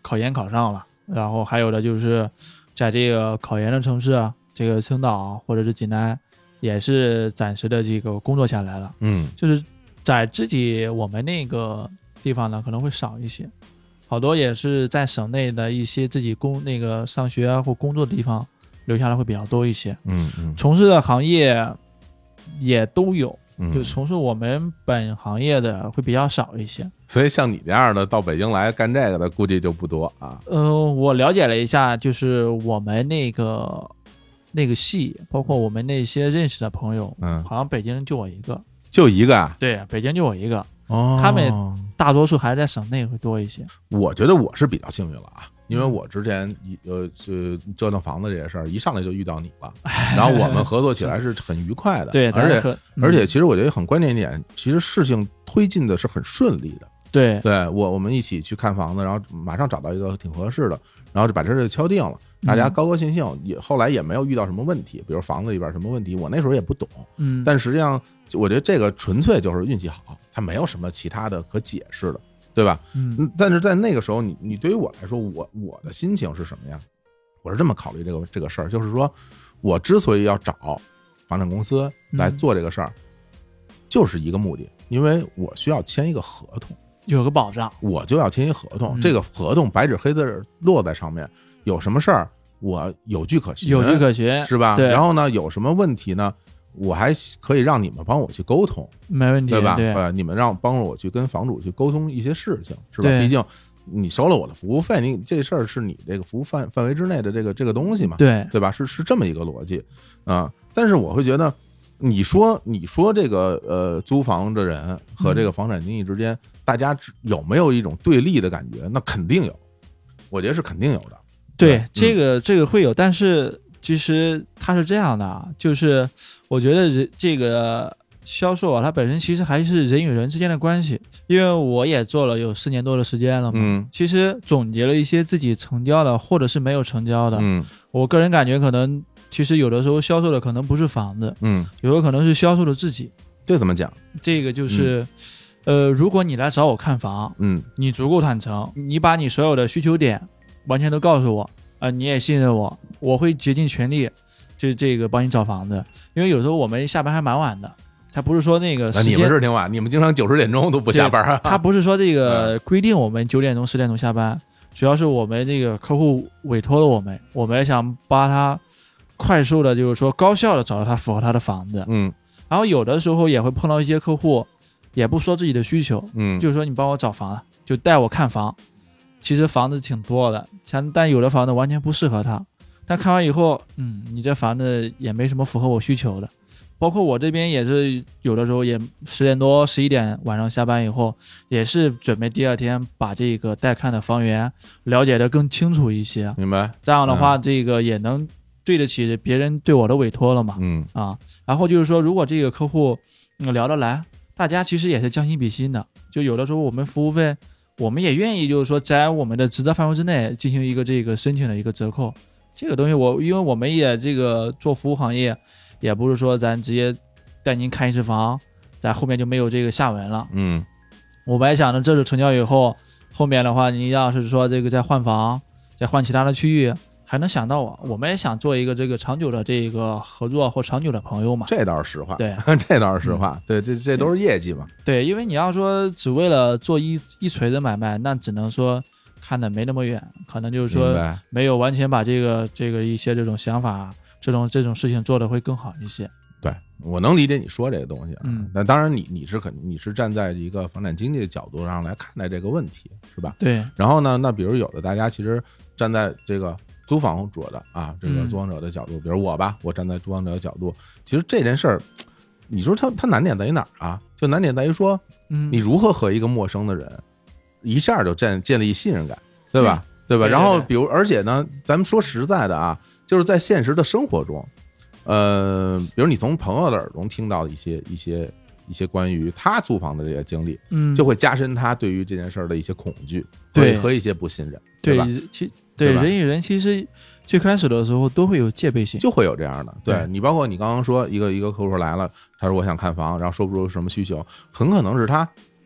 考研考上了，然后还有的就是在这个考研的城市啊，这个青岛或者是济南，也是暂时的这个工作下来了。 嗯， 就是在自己我们那个地方呢，可能会少一些，好多也是在省内的一些自己工那个上学啊或工作的地方留下来会比较多一些。 嗯嗯， 从事的行业也都有。 嗯就从事我们本行业的会比较少一些， 所以像你这样的到北京来干这个的，估计就不多啊。 呃，我了解了一下，就是我们那个那个系，包括我们那些认识的朋友， 嗯， 好像北京就我一个， 就一个啊？ 对，北京就我一个。 哦， 他们大多数还是在省内会多一些。 我觉得我是比较幸运了啊，因为我之前一呃是折腾房子这些事儿，一上来就遇到你了，然后我们合作起来是很愉快的。 对， 而且、 嗯、 而且其实我觉得很关键一点，其实事情推进的是很顺利的。 对， 对我我们一起去看房子，然后马上找到一个挺合适的，然后就把这事敲定了，大家高高兴兴，也后来也没有遇到什么问题，比如房子里边什么问题，我那时候也不懂， 嗯， 但实际上我觉得这个纯粹就是运气好，它没有什么其他的可解释的，对吧？ 嗯， 但是在那个时候，你你对于我来说，我我的心情是什么呀？我是这么考虑这个这个事儿，就是说我之所以要找房产公司来做这个事儿，嗯、就是一个目的，因为我需要签一个合同。 有个保障， 我就要签一合同， 嗯、 这个合同白纸黑字落在上面，有什么事儿我有据可循， 有据可循， 是吧？ 对。 然后呢，有什么问题呢，我还可以让你们帮我去沟通， 没问题， 对吧？ 对呃，你们让帮着我去跟房主去沟通一些事情，是吧？毕竟你收了我的服务费，你这事儿是你这个服务范范围之内的这个这个东西嘛， 对对吧？是是这么一个逻辑啊、呃。但是我会觉得，你说你说这个呃租房的人和这个房产经纪之间。嗯，大家有没有一种对立的感觉？那肯定有，我觉得是肯定有的。 对， 对这个、嗯、这个会有，但是其实它是这样的，就是我觉得人这个销售啊，它本身其实还是人与人之间的关系。因为我也做了有四年多的时间了嘛， 嗯， 其实总结了一些自己成交的或者是没有成交的。 嗯， 我个人感觉可能其实有的时候销售的可能不是房子， 嗯， 有的可能是销售的自己。 这怎么讲？ 这个就是。嗯呃，如果你来找我看房， 嗯， 你足够坦诚，你把你所有的需求点完全都告诉我，啊、呃，你也信任我，我会竭尽全力，就这个帮你找房子。因为有时候我们下班还蛮晚的，他不是说那个时间， 你们是挺晚，你们经常九十点钟都不下班啊。 他不是说这个规定我们九点钟、十点钟下班，主要是我们这个客户委托了我们，我们想帮他快速的，就是说高效的找到他符合他的房子。 嗯， 然后有的时候也会碰到一些客户。也不说自己的需求， 嗯， 就是说你帮我找房，就带我看房。其实房子挺多的，像但有的房子完全不适合他。但看完以后，嗯，你这房子也没什么符合我需求的。包括我这边也是有的时候也十点多、十一点晚上下班以后，也是准备第二天把这个带看的房源了解的更清楚一些。 明白？ 这样的话，嗯、这个也能对得起别人对我的委托了嘛。 嗯啊，然后就是说，如果这个客户、嗯、聊得来。大家其实也是将心比心的，就有的时候我们服务费，我们也愿意就是说在我们的职责范围之内进行一个这个申请的一个折扣。这个东西我因为我们也这个做服务行业，也不是说咱直接带您看一次房，咱后面就没有这个下文了。 嗯， 我们还想着这次成交以后，后面的话您要是说这个再换房，再换其他的区域。还能想到我，我们也想做一个这个长久的这个合作或长久的朋友嘛。 这倒是实话， 对， 这倒是实话，嗯、对，这这都是业绩嘛。 对，因为你要说只为了做一一锤的买卖，那只能说看得没那么远，可能就是说没有完全把这个这个一些这种想法、这种这种事情做得会更好一些。 对，我能理解你说这个东西啊。 嗯， 那当然你，你你是肯你是站在一个房产经济的角度上来看待这个问题，是吧？ 对。 然后呢，那比如有的大家其实站在这个。租房者的啊，这个租房者的角度，嗯、比如我吧，我站在租房者的角度，其实这件事儿，你说它它难点在于哪儿啊？就难点在于说， 嗯， 你如何和一个陌生的人一下就建建立信任感，对吧？对, 对吧？ 对对对然后比如，而且呢，咱们说实在的啊，就是在现实的生活中，呃，比如你从朋友的耳中听到一些一些一些关于他租房的这些经历， 嗯， 就会加深他对于这件事儿的一些恐惧， 对， 和一些不信任， 对吧？ 其对人与人其实最开始的时候都会有戒备心， 就会有这样的。对, 对你，包括你刚刚说一个一个客户来了，他说我想看房，然后说不出什么需求，很可能是他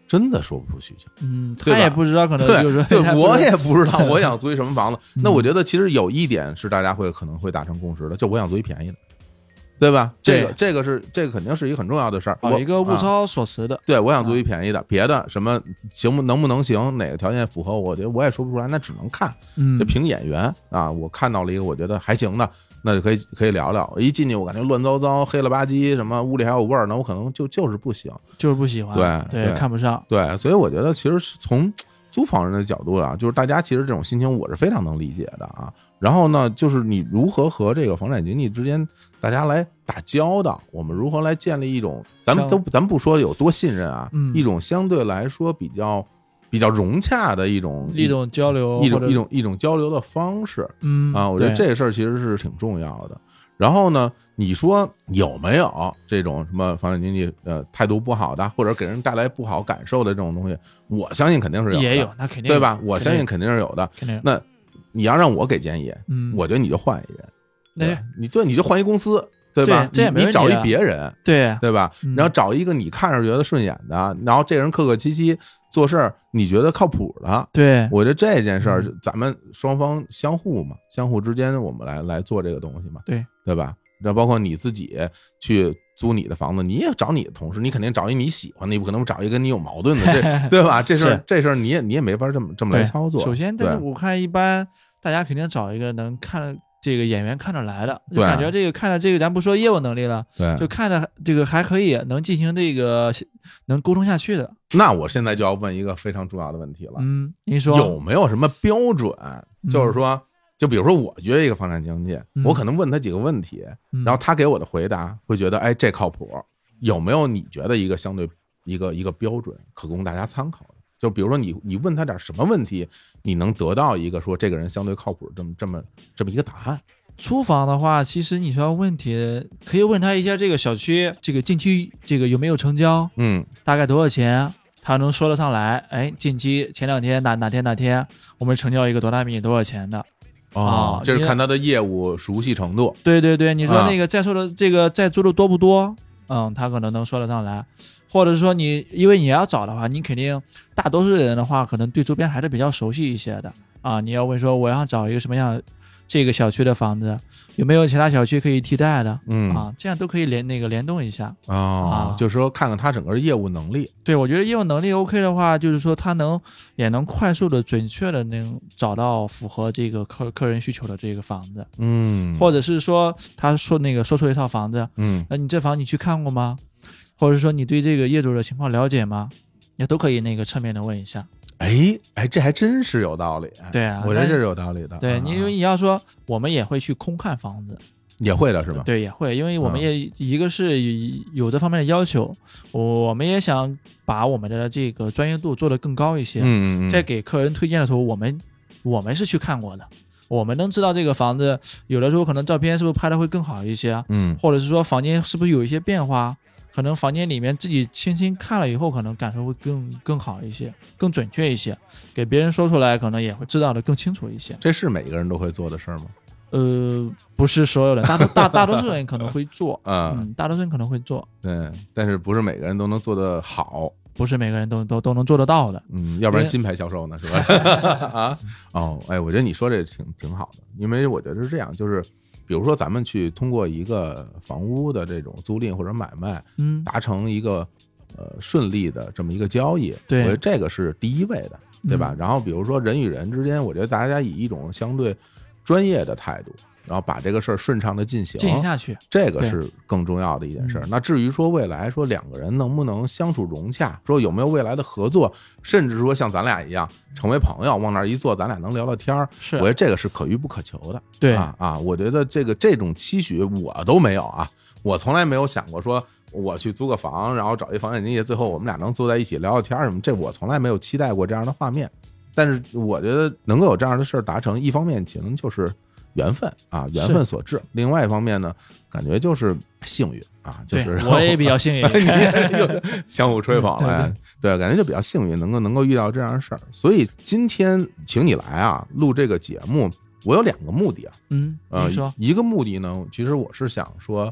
真的说不出需求。 嗯，他也不知道，可能就是对，对我也不知道我想租一什么房子。那我觉得其实有一点是大家会可能会达成共识的，就我想租一便宜的。对吧？这个这个是这个肯定是一个很重要的事儿， 我一个物超所值的。 啊、对，我想租一便宜的，别的什么行不能不能行，哪个条件符合我，我觉得我也说不出来，那只能看， 嗯， 就凭眼缘啊。我看到了一个我觉得还行的，那就可以可以聊聊。一进去我感觉乱糟糟、黑了吧唧，什么屋里还有味儿，那我可能就就是不行， 就是不喜欢， 对对，看不上， 对。所以我觉得其实是从租房人的角度啊，就是大家其实这种心情我是非常能理解的啊。然后呢，就是你如何和这个房产经纪之间大家来打交道，我们如何来建立一种，咱们都咱们不说有多信任啊， 嗯， 一种相对来说比较比较融洽的一种一种交流， 一种一种一种交流的方式， 嗯啊，我觉得这个事儿其实是挺重要的。然后呢，你说有没有这种什么房产经纪呃态度不好的，或者给人带来不好感受的这种东西？我相信肯定是有的， 也有，那肯定对吧？我相信肯定是有的。 肯定。 那你要让我给建议， 嗯， 我觉得你就换一人， 对， 你对你就换一公司，对吧？ 这也没问题， 你找一别人， 对对吧？然后找一个你看着觉得顺眼的，然后这人客客气气做事儿，你觉得靠谱的， 对， 我觉得这件事儿咱们双方相互嘛，相互之间我们来来做这个东西嘛， 对对吧？然后包括你自己去租你的房子，你也找你的同事，你肯定找一你喜欢的，你不可能找一个跟你有矛盾的，这对吧？这事儿这事儿你也你也没法这么这么来操作。 首先，但是我看一般大家肯定找一个能看这个演员看得来的，就感觉这个看着这个咱不说业务能力了， 对， 就看着这个还可以，能进行这个能沟通下去的。 那我现在就要问一个非常重要的问题了， 嗯，您说有没有什么标准？就是说。就比如说，我觉得一个房产经纪， 嗯、 我可能问他几个问题， 嗯、 然后他给我的回答会觉得，哎，这靠谱。有没有你觉得一个相对一个一个标准可供大家参考的？就比如说你你问他点什么问题，你能得到一个说这个人相对靠谱这么这么这么一个答案？ 租房的话，其实你说问题可以问他一下，这个小区这个近期这个有没有成交？ 嗯， 大概多少钱？他能说得上来。哎，近期前两天哪哪天哪天我们成交一个多大米多少钱的？ 哦，这是看他的业务熟悉程度。 对对对，你说那个在售的这个在租的多不多？嗯，他可能能说得上来，或者是说你因为你要找的话，你肯定大多数人的话，可能对周边还是比较熟悉一些的啊。你要问说我要找一个什么样这个小区的房子，有没有其他小区可以替代的？ 嗯啊，这样都可以联那个联动一下哦、啊，就是说看看他整个业务能力。 对，我觉得业务能力 OK 的话，就是说他能也能快速的、准确的能找到符合这个客客人需求的这个房子。 嗯， 或者是说他说那个说出一套房子， 嗯， 那你这房你去看过吗？或者是说你对这个业主的情况了解吗？也都可以那个侧面的问一下。 哎哎，这还真是有道理。 对啊， 我觉得这是有道理的。 对，你因为你要说我们也会去空看房子， 也会的是吧？ 对，也会，因为我们也一个是有这方面的要求，我们也想把我们的这个专业度做得更高一些。 嗯嗯， 在给客人推荐的时候，我们我们是去看过的，我们能知道这个房子有的时候可能照片是不是拍的会更好一些， 嗯， 或者是说房间是不是有一些变化。可能房间里面自己轻轻看了以后，可能感受会更更好一些，更准确一些，给别人说出来可能也会知道的更清楚一些。 这是每个人都会做的事儿吗？ 呃，不是所有人，大多大大多数人可能会做， 嗯, 嗯，大多数人可能会做， 对，但是不是每个人都能做得好， 不是每个人都都都能做得到的， 嗯，要不然金牌销售呢，是吧？啊，哦，哎，我觉得你说这挺挺好的，因为我觉得是这样，就是。比如说，咱们去通过一个房屋的这种租赁或者买卖， 嗯， 达成一个呃顺利的这么一个交易， 对， 我觉得这个是第一位的，对吧？ 嗯、 然后比如说人与人之间，我觉得大家以一种相对专业的态度，然后把这个事儿顺畅的进行进行下去， 这个是更重要的一件事。那至于说未来说两个人能不能相处融洽，说有没有未来的合作，甚至说像咱俩一样成为朋友，往那儿一坐，咱俩能聊聊天儿， 是， 我觉得这个是可遇不可求的。 对啊啊，我觉得这个这种期许我都没有啊，我从来没有想过说我去租个房，然后找一房产经纪，最后我们俩能坐在一起聊聊天什么，这我从来没有期待过这样的画面。但是我觉得能够有这样的事儿达成，一方面可能就是缘分啊，缘分所致；另外一方面呢，感觉就是幸运啊，就是我也比较幸运， 你又相互吹捧了，对，感觉就比较幸运，能够能够遇到这样的事儿。所以今天请你来啊，录这个节目，我有两个目的啊， 嗯， 呃你说， 一个目的呢，其实我是想说，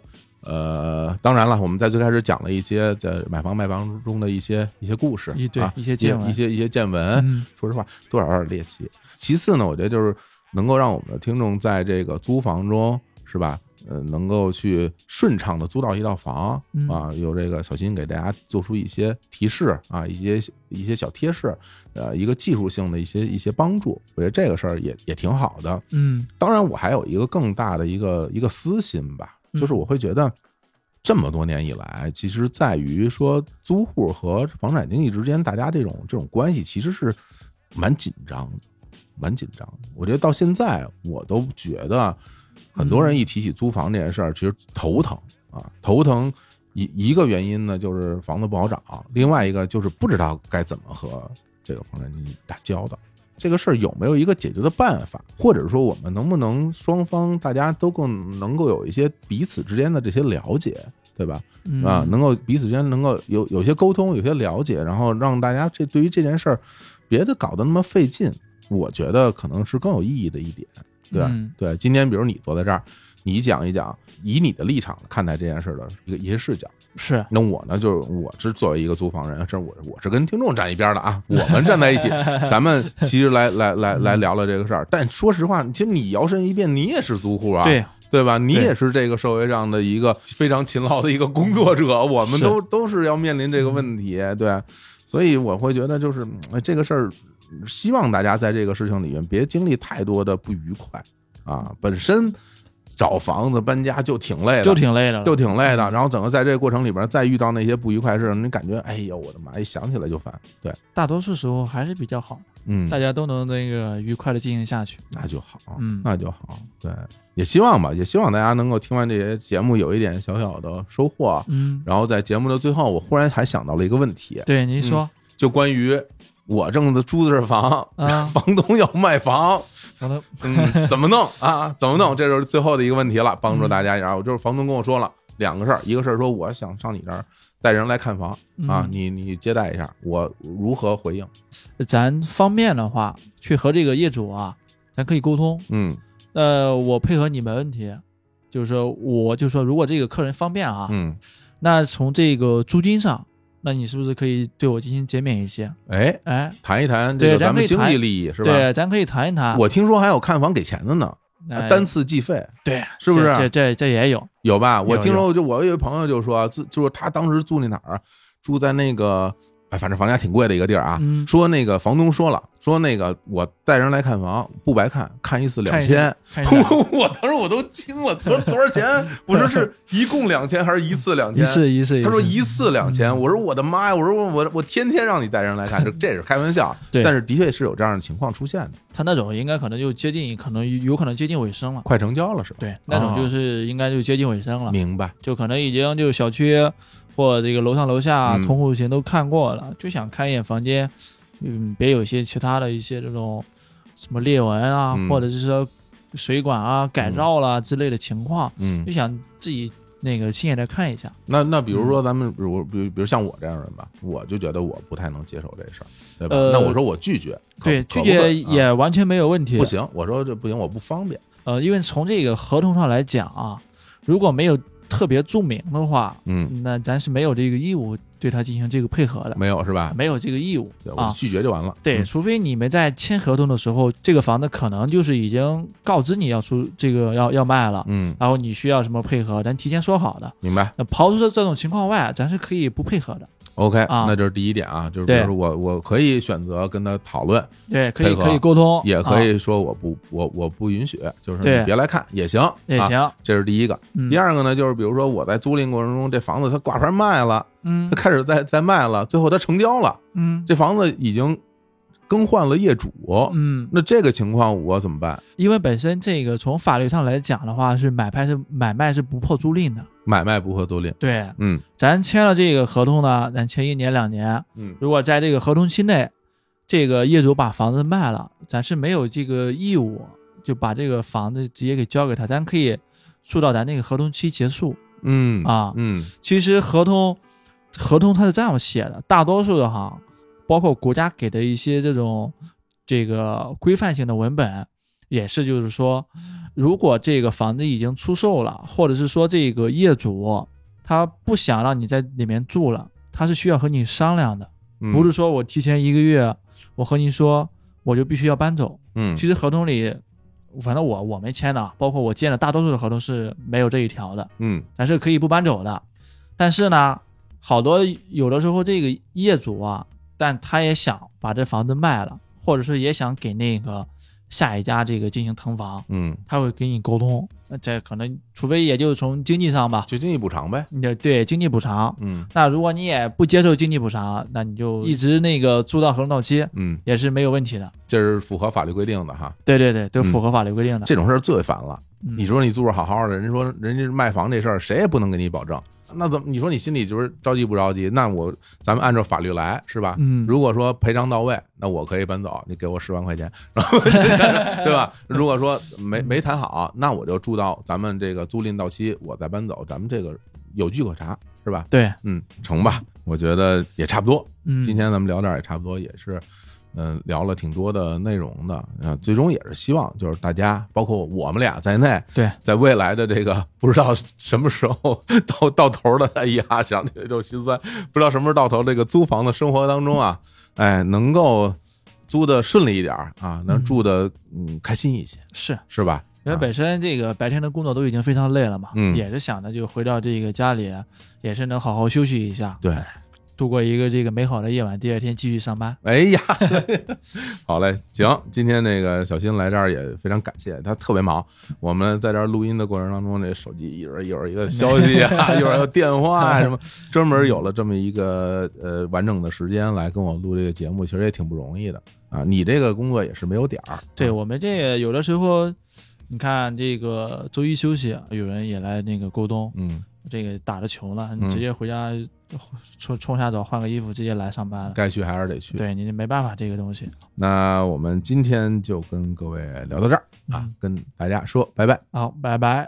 呃，当然了，我们在最开始讲了一些在买房卖房中的一些一些故事， 一对、 啊、 一些见闻， 一些一些见闻、 嗯。 说实话，多少有点猎奇。其次呢，我觉得就是能够让我们的听众在这个租房中，是吧？呃，能够去顺畅的租到一套房、 嗯、 啊，有这个小新给大家做出一些提示啊，一些一些小贴士，呃，一个技术性的一些一些帮助，我觉得这个事儿也也挺好的。 嗯， 当然，我还有一个更大的一个一个私心吧，就是我会觉得这么多年以来，其实在于说租户和房产经纪之间，大家这种这种关系其实是蛮紧张的，蛮紧张的。我觉得到现在，我都觉得。很多人一提起租房这件事儿，其实头疼啊，头疼一一个原因呢，就是房子不好找；另外一个就是不知道该怎么和这个房产经纪打交道。这个事儿有没有一个解决的办法，或者说我们能不能双方大家都更能够有一些彼此之间的这些了解，对吧？啊，能够彼此之间能够有有些沟通，有些了解，然后让大家这对于这件事儿别的搞得那么费劲，我觉得可能是更有意义的一点。对吧、嗯、对，今天比如你坐在这儿，你讲一讲以你的立场看待这件事的一个一些视角。 是， 那我呢，就是我是作为一个租房人，这我我是跟听众站一边的啊，我们站在一起，咱们其实来来来来聊聊这个事儿。但说实话，其实你摇身一变，你也是租户啊， 对对吧？你也是这个社会上的一个非常勤劳的一个工作者，我们都都是要面临这个问题，对。所以我会觉得，就是这个事儿。希望大家在这个事情里面别经历太多的不愉快啊！本身找房子搬家就挺累的， 就挺累的， 就挺累的。然后整个在这个过程里边再遇到那些不愉快的事，你感觉哎呦我的妈，一想起来就烦。对， 大多数时候还是比较好， 嗯， 大家都能那个愉快的进行下去， 那就好， 嗯， 那就好。对，也希望吧，也希望大家能够听完这些节目有一点小小的收获。 嗯， 然后在节目的最后，我忽然还想到了一个问题， 对，您说， 嗯、就关于。我正在租的是房， 啊、 房东要卖房， 房嗯，怎么弄啊？怎么弄？这就是最后的一个问题了，帮助大家。然后就是房东跟我说了两个事儿，一个事儿说我想上你这儿带人来看房啊， 嗯、 你你接待一下，我如何回应？ 咱方便的话，去和这个业主啊，咱可以沟通。 嗯， 呃，我配合你没问题，就是说，我就说，如果这个客人方便啊， 嗯， 那从这个租金上。那你是不是可以对我进行减免一些？ 哎哎， 谈一谈这个咱们经济利益是吧？ 对，咱可以谈一谈。 我听说还有看房给钱的呢， 哎、 单次计费， 对， 是不是？ 这这这也有有吧？我听说有就我有一朋友就说，自就是他当时住那哪儿，住在那个。哎，反正房价挺贵的一个地儿啊。 嗯、 说那个房东说了，说那个我带人来看房不白看，看一次两千。我我当时我都惊了，他说多少钱？我说是一共两千还是一次两千？ 一次一次。 他说一次两千。我说我的妈呀！我说我我我天天让你带人来看，这这是开玩笑。 对， 但是的确是有这样的情况出现的。 他那种应该可能就接近，可能有可能接近尾声了， 快成交了是吧？ 对，那种就是应该就接近尾声了。 哦、明白。 就可能已经就小区。或者这个楼上楼下同户型都看过了，嗯、就想看一眼房间，嗯，别有一些其他的一些这种什么裂纹啊， 嗯、 或者是说水管啊改造啦之类的情况， 嗯， 就想自己那个亲眼来看一下。 那那比如说咱们，比如比如比如像我这样的人吧，我就觉得我不太能接受这事儿，对吧？ 呃、 那我说我拒绝， 对，拒绝也完全没有问题。 不行，我说这不行，我不方便。 呃，因为从这个合同上来讲啊，如果没有特别注明的话， 嗯， 那咱是没有这个义务对他进行这个配合的， 没有是吧？ 没有这个义务， 对我拒绝就完了。 对， 嗯、 除非你们在签合同的时候，这个房子可能就是已经告知你要出这个要要卖了， 嗯， 然后你需要什么配合，咱提前说好的。 明白。 那刨除这这种情况外，咱是可以不配合的。 OK，、 啊、 那这是第一点啊，就是比如说我我可以选择跟他讨论， 对，可以可以沟通， 也可以说我不、啊、我我不允许，就是你别来看也行， 也行、 啊，这是第一个、 嗯。 第二个呢，就是比如说我在租赁过程中，这房子它挂牌卖了， 嗯， 它开始在在卖了，最后它成交了， 嗯， 这房子已经更换了业主， 嗯， 那这个情况我怎么办？ 因为本身这个从法律上来讲的话，是买卖是买卖是不破租赁的。 买卖不破租赁， 对， 嗯， 咱签了这个合同呢，咱签一年两年， 嗯， 如果在这个合同期内，这个业主把房子卖了，咱是没有这个义务就把这个房子直接给交给他，咱可以诉到咱那个合同期结束， 嗯啊， 嗯， 其实合同合同它是这样写的，大多数的哈，包括国家给的一些这种这个规范性的文本，也是就是说， 如果这个房子已经出售了，或者是说这个业主他不想让你在里面住了，他是需要和你商量的， 嗯、 不是说我提前一个月我和你说我就必须要搬走。 嗯， 其实合同里，反正我我没签的，包括我见的大多数的合同是没有这一条的。 嗯， 但是可以不搬走的。但是呢，好多有的时候这个业主啊，但他也想把这房子卖了，或者是也想给那个下一家这个进行腾房， 嗯， 他会跟你沟通，这可能除非也就是从经济上吧， 就经济补偿呗。 对对，经济补偿。 嗯， 那如果你也不接受经济补偿，那你就一直那个租到合同到期， 嗯， 也是没有问题的。 这是符合法律规定的哈。 对对对，都符合法律规定的。 嗯、这种事儿最烦了。 嗯、 你说你住着好好的，人说人家卖房这事儿谁也不能给你保证。那怎么？你说你心里就是着急不着急？那我咱们按照法律来，是吧？ 嗯， 如果说赔偿到位，那我可以搬走，你给我十万块钱，然后对吧？如果说没没谈好，那我就住到咱们这个租赁到期，我再搬走，咱们这个有据可查，是吧？ 对， 嗯，成吧？我觉得也差不多。 嗯， 今天咱们聊点也差不多，也是。嗯，聊了挺多的内容的啊，最终也是希望就是大家，包括我们俩在内， 对， 在未来的这个不知道什么时候到到头的，哎呀，想起来就心酸，不知道什么时候到头这个租房的生活当中啊，哎，能够租的顺利一点啊，能住的嗯开心一些， 是是吧？ 因为本身这个白天的工作都已经非常累了嘛， 嗯， 也是想着就回到这个家里，也是能好好休息一下， 对。 度过一个这个美好的夜晚，第二天继续上班。 哎呀，好嘞，行，今天那个小新来这儿也非常感谢，他特别忙。我们在这儿录音的过程当中，这手机一会儿一会儿一个消息啊，一会儿有电话啊什么，专门有了这么一个呃完整的时间来跟我录这个节目，其实也挺不容易的啊。你这个工作也是没有点儿， 对我们这个有的时候，你看这个周一休息，有人也来那个沟通， 嗯。 这个打着球了，你直接回家冲冲下澡换个衣服，直接来上班了。 该去还是得去， 对你没办法这个东西。 那我们今天就跟各位聊到这儿啊，嗯、跟大家说拜拜。 好，拜拜。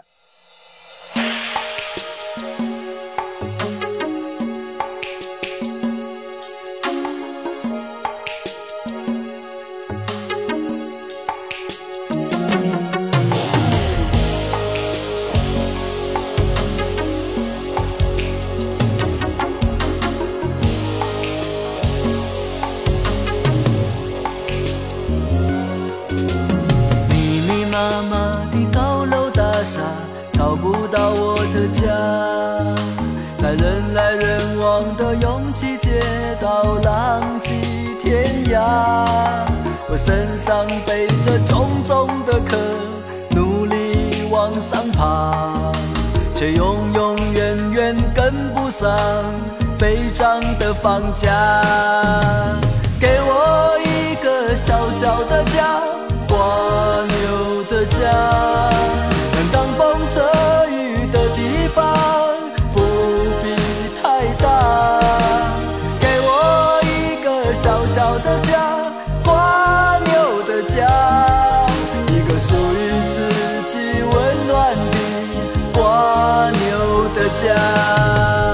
找不到我的家，在人来人往的拥挤街道浪迹天涯，我身上背着重重的壳，努力往上爬，却永永远远跟不上飞涨的房价。给我一个小小的家，蜗牛的家，当风遮雨的地方不必太大，给我一个小小的家，蜗牛的家，一个属于自己温暖的蜗牛的家。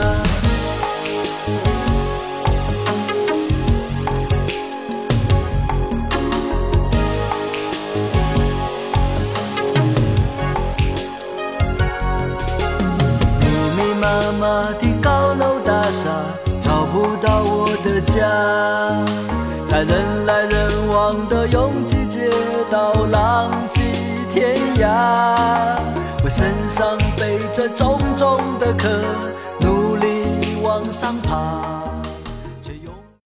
妈妈的高楼大厦找不到我的家，在人来人往的拥挤街道浪迹天涯，我身上背着重重的壳，努力往上爬。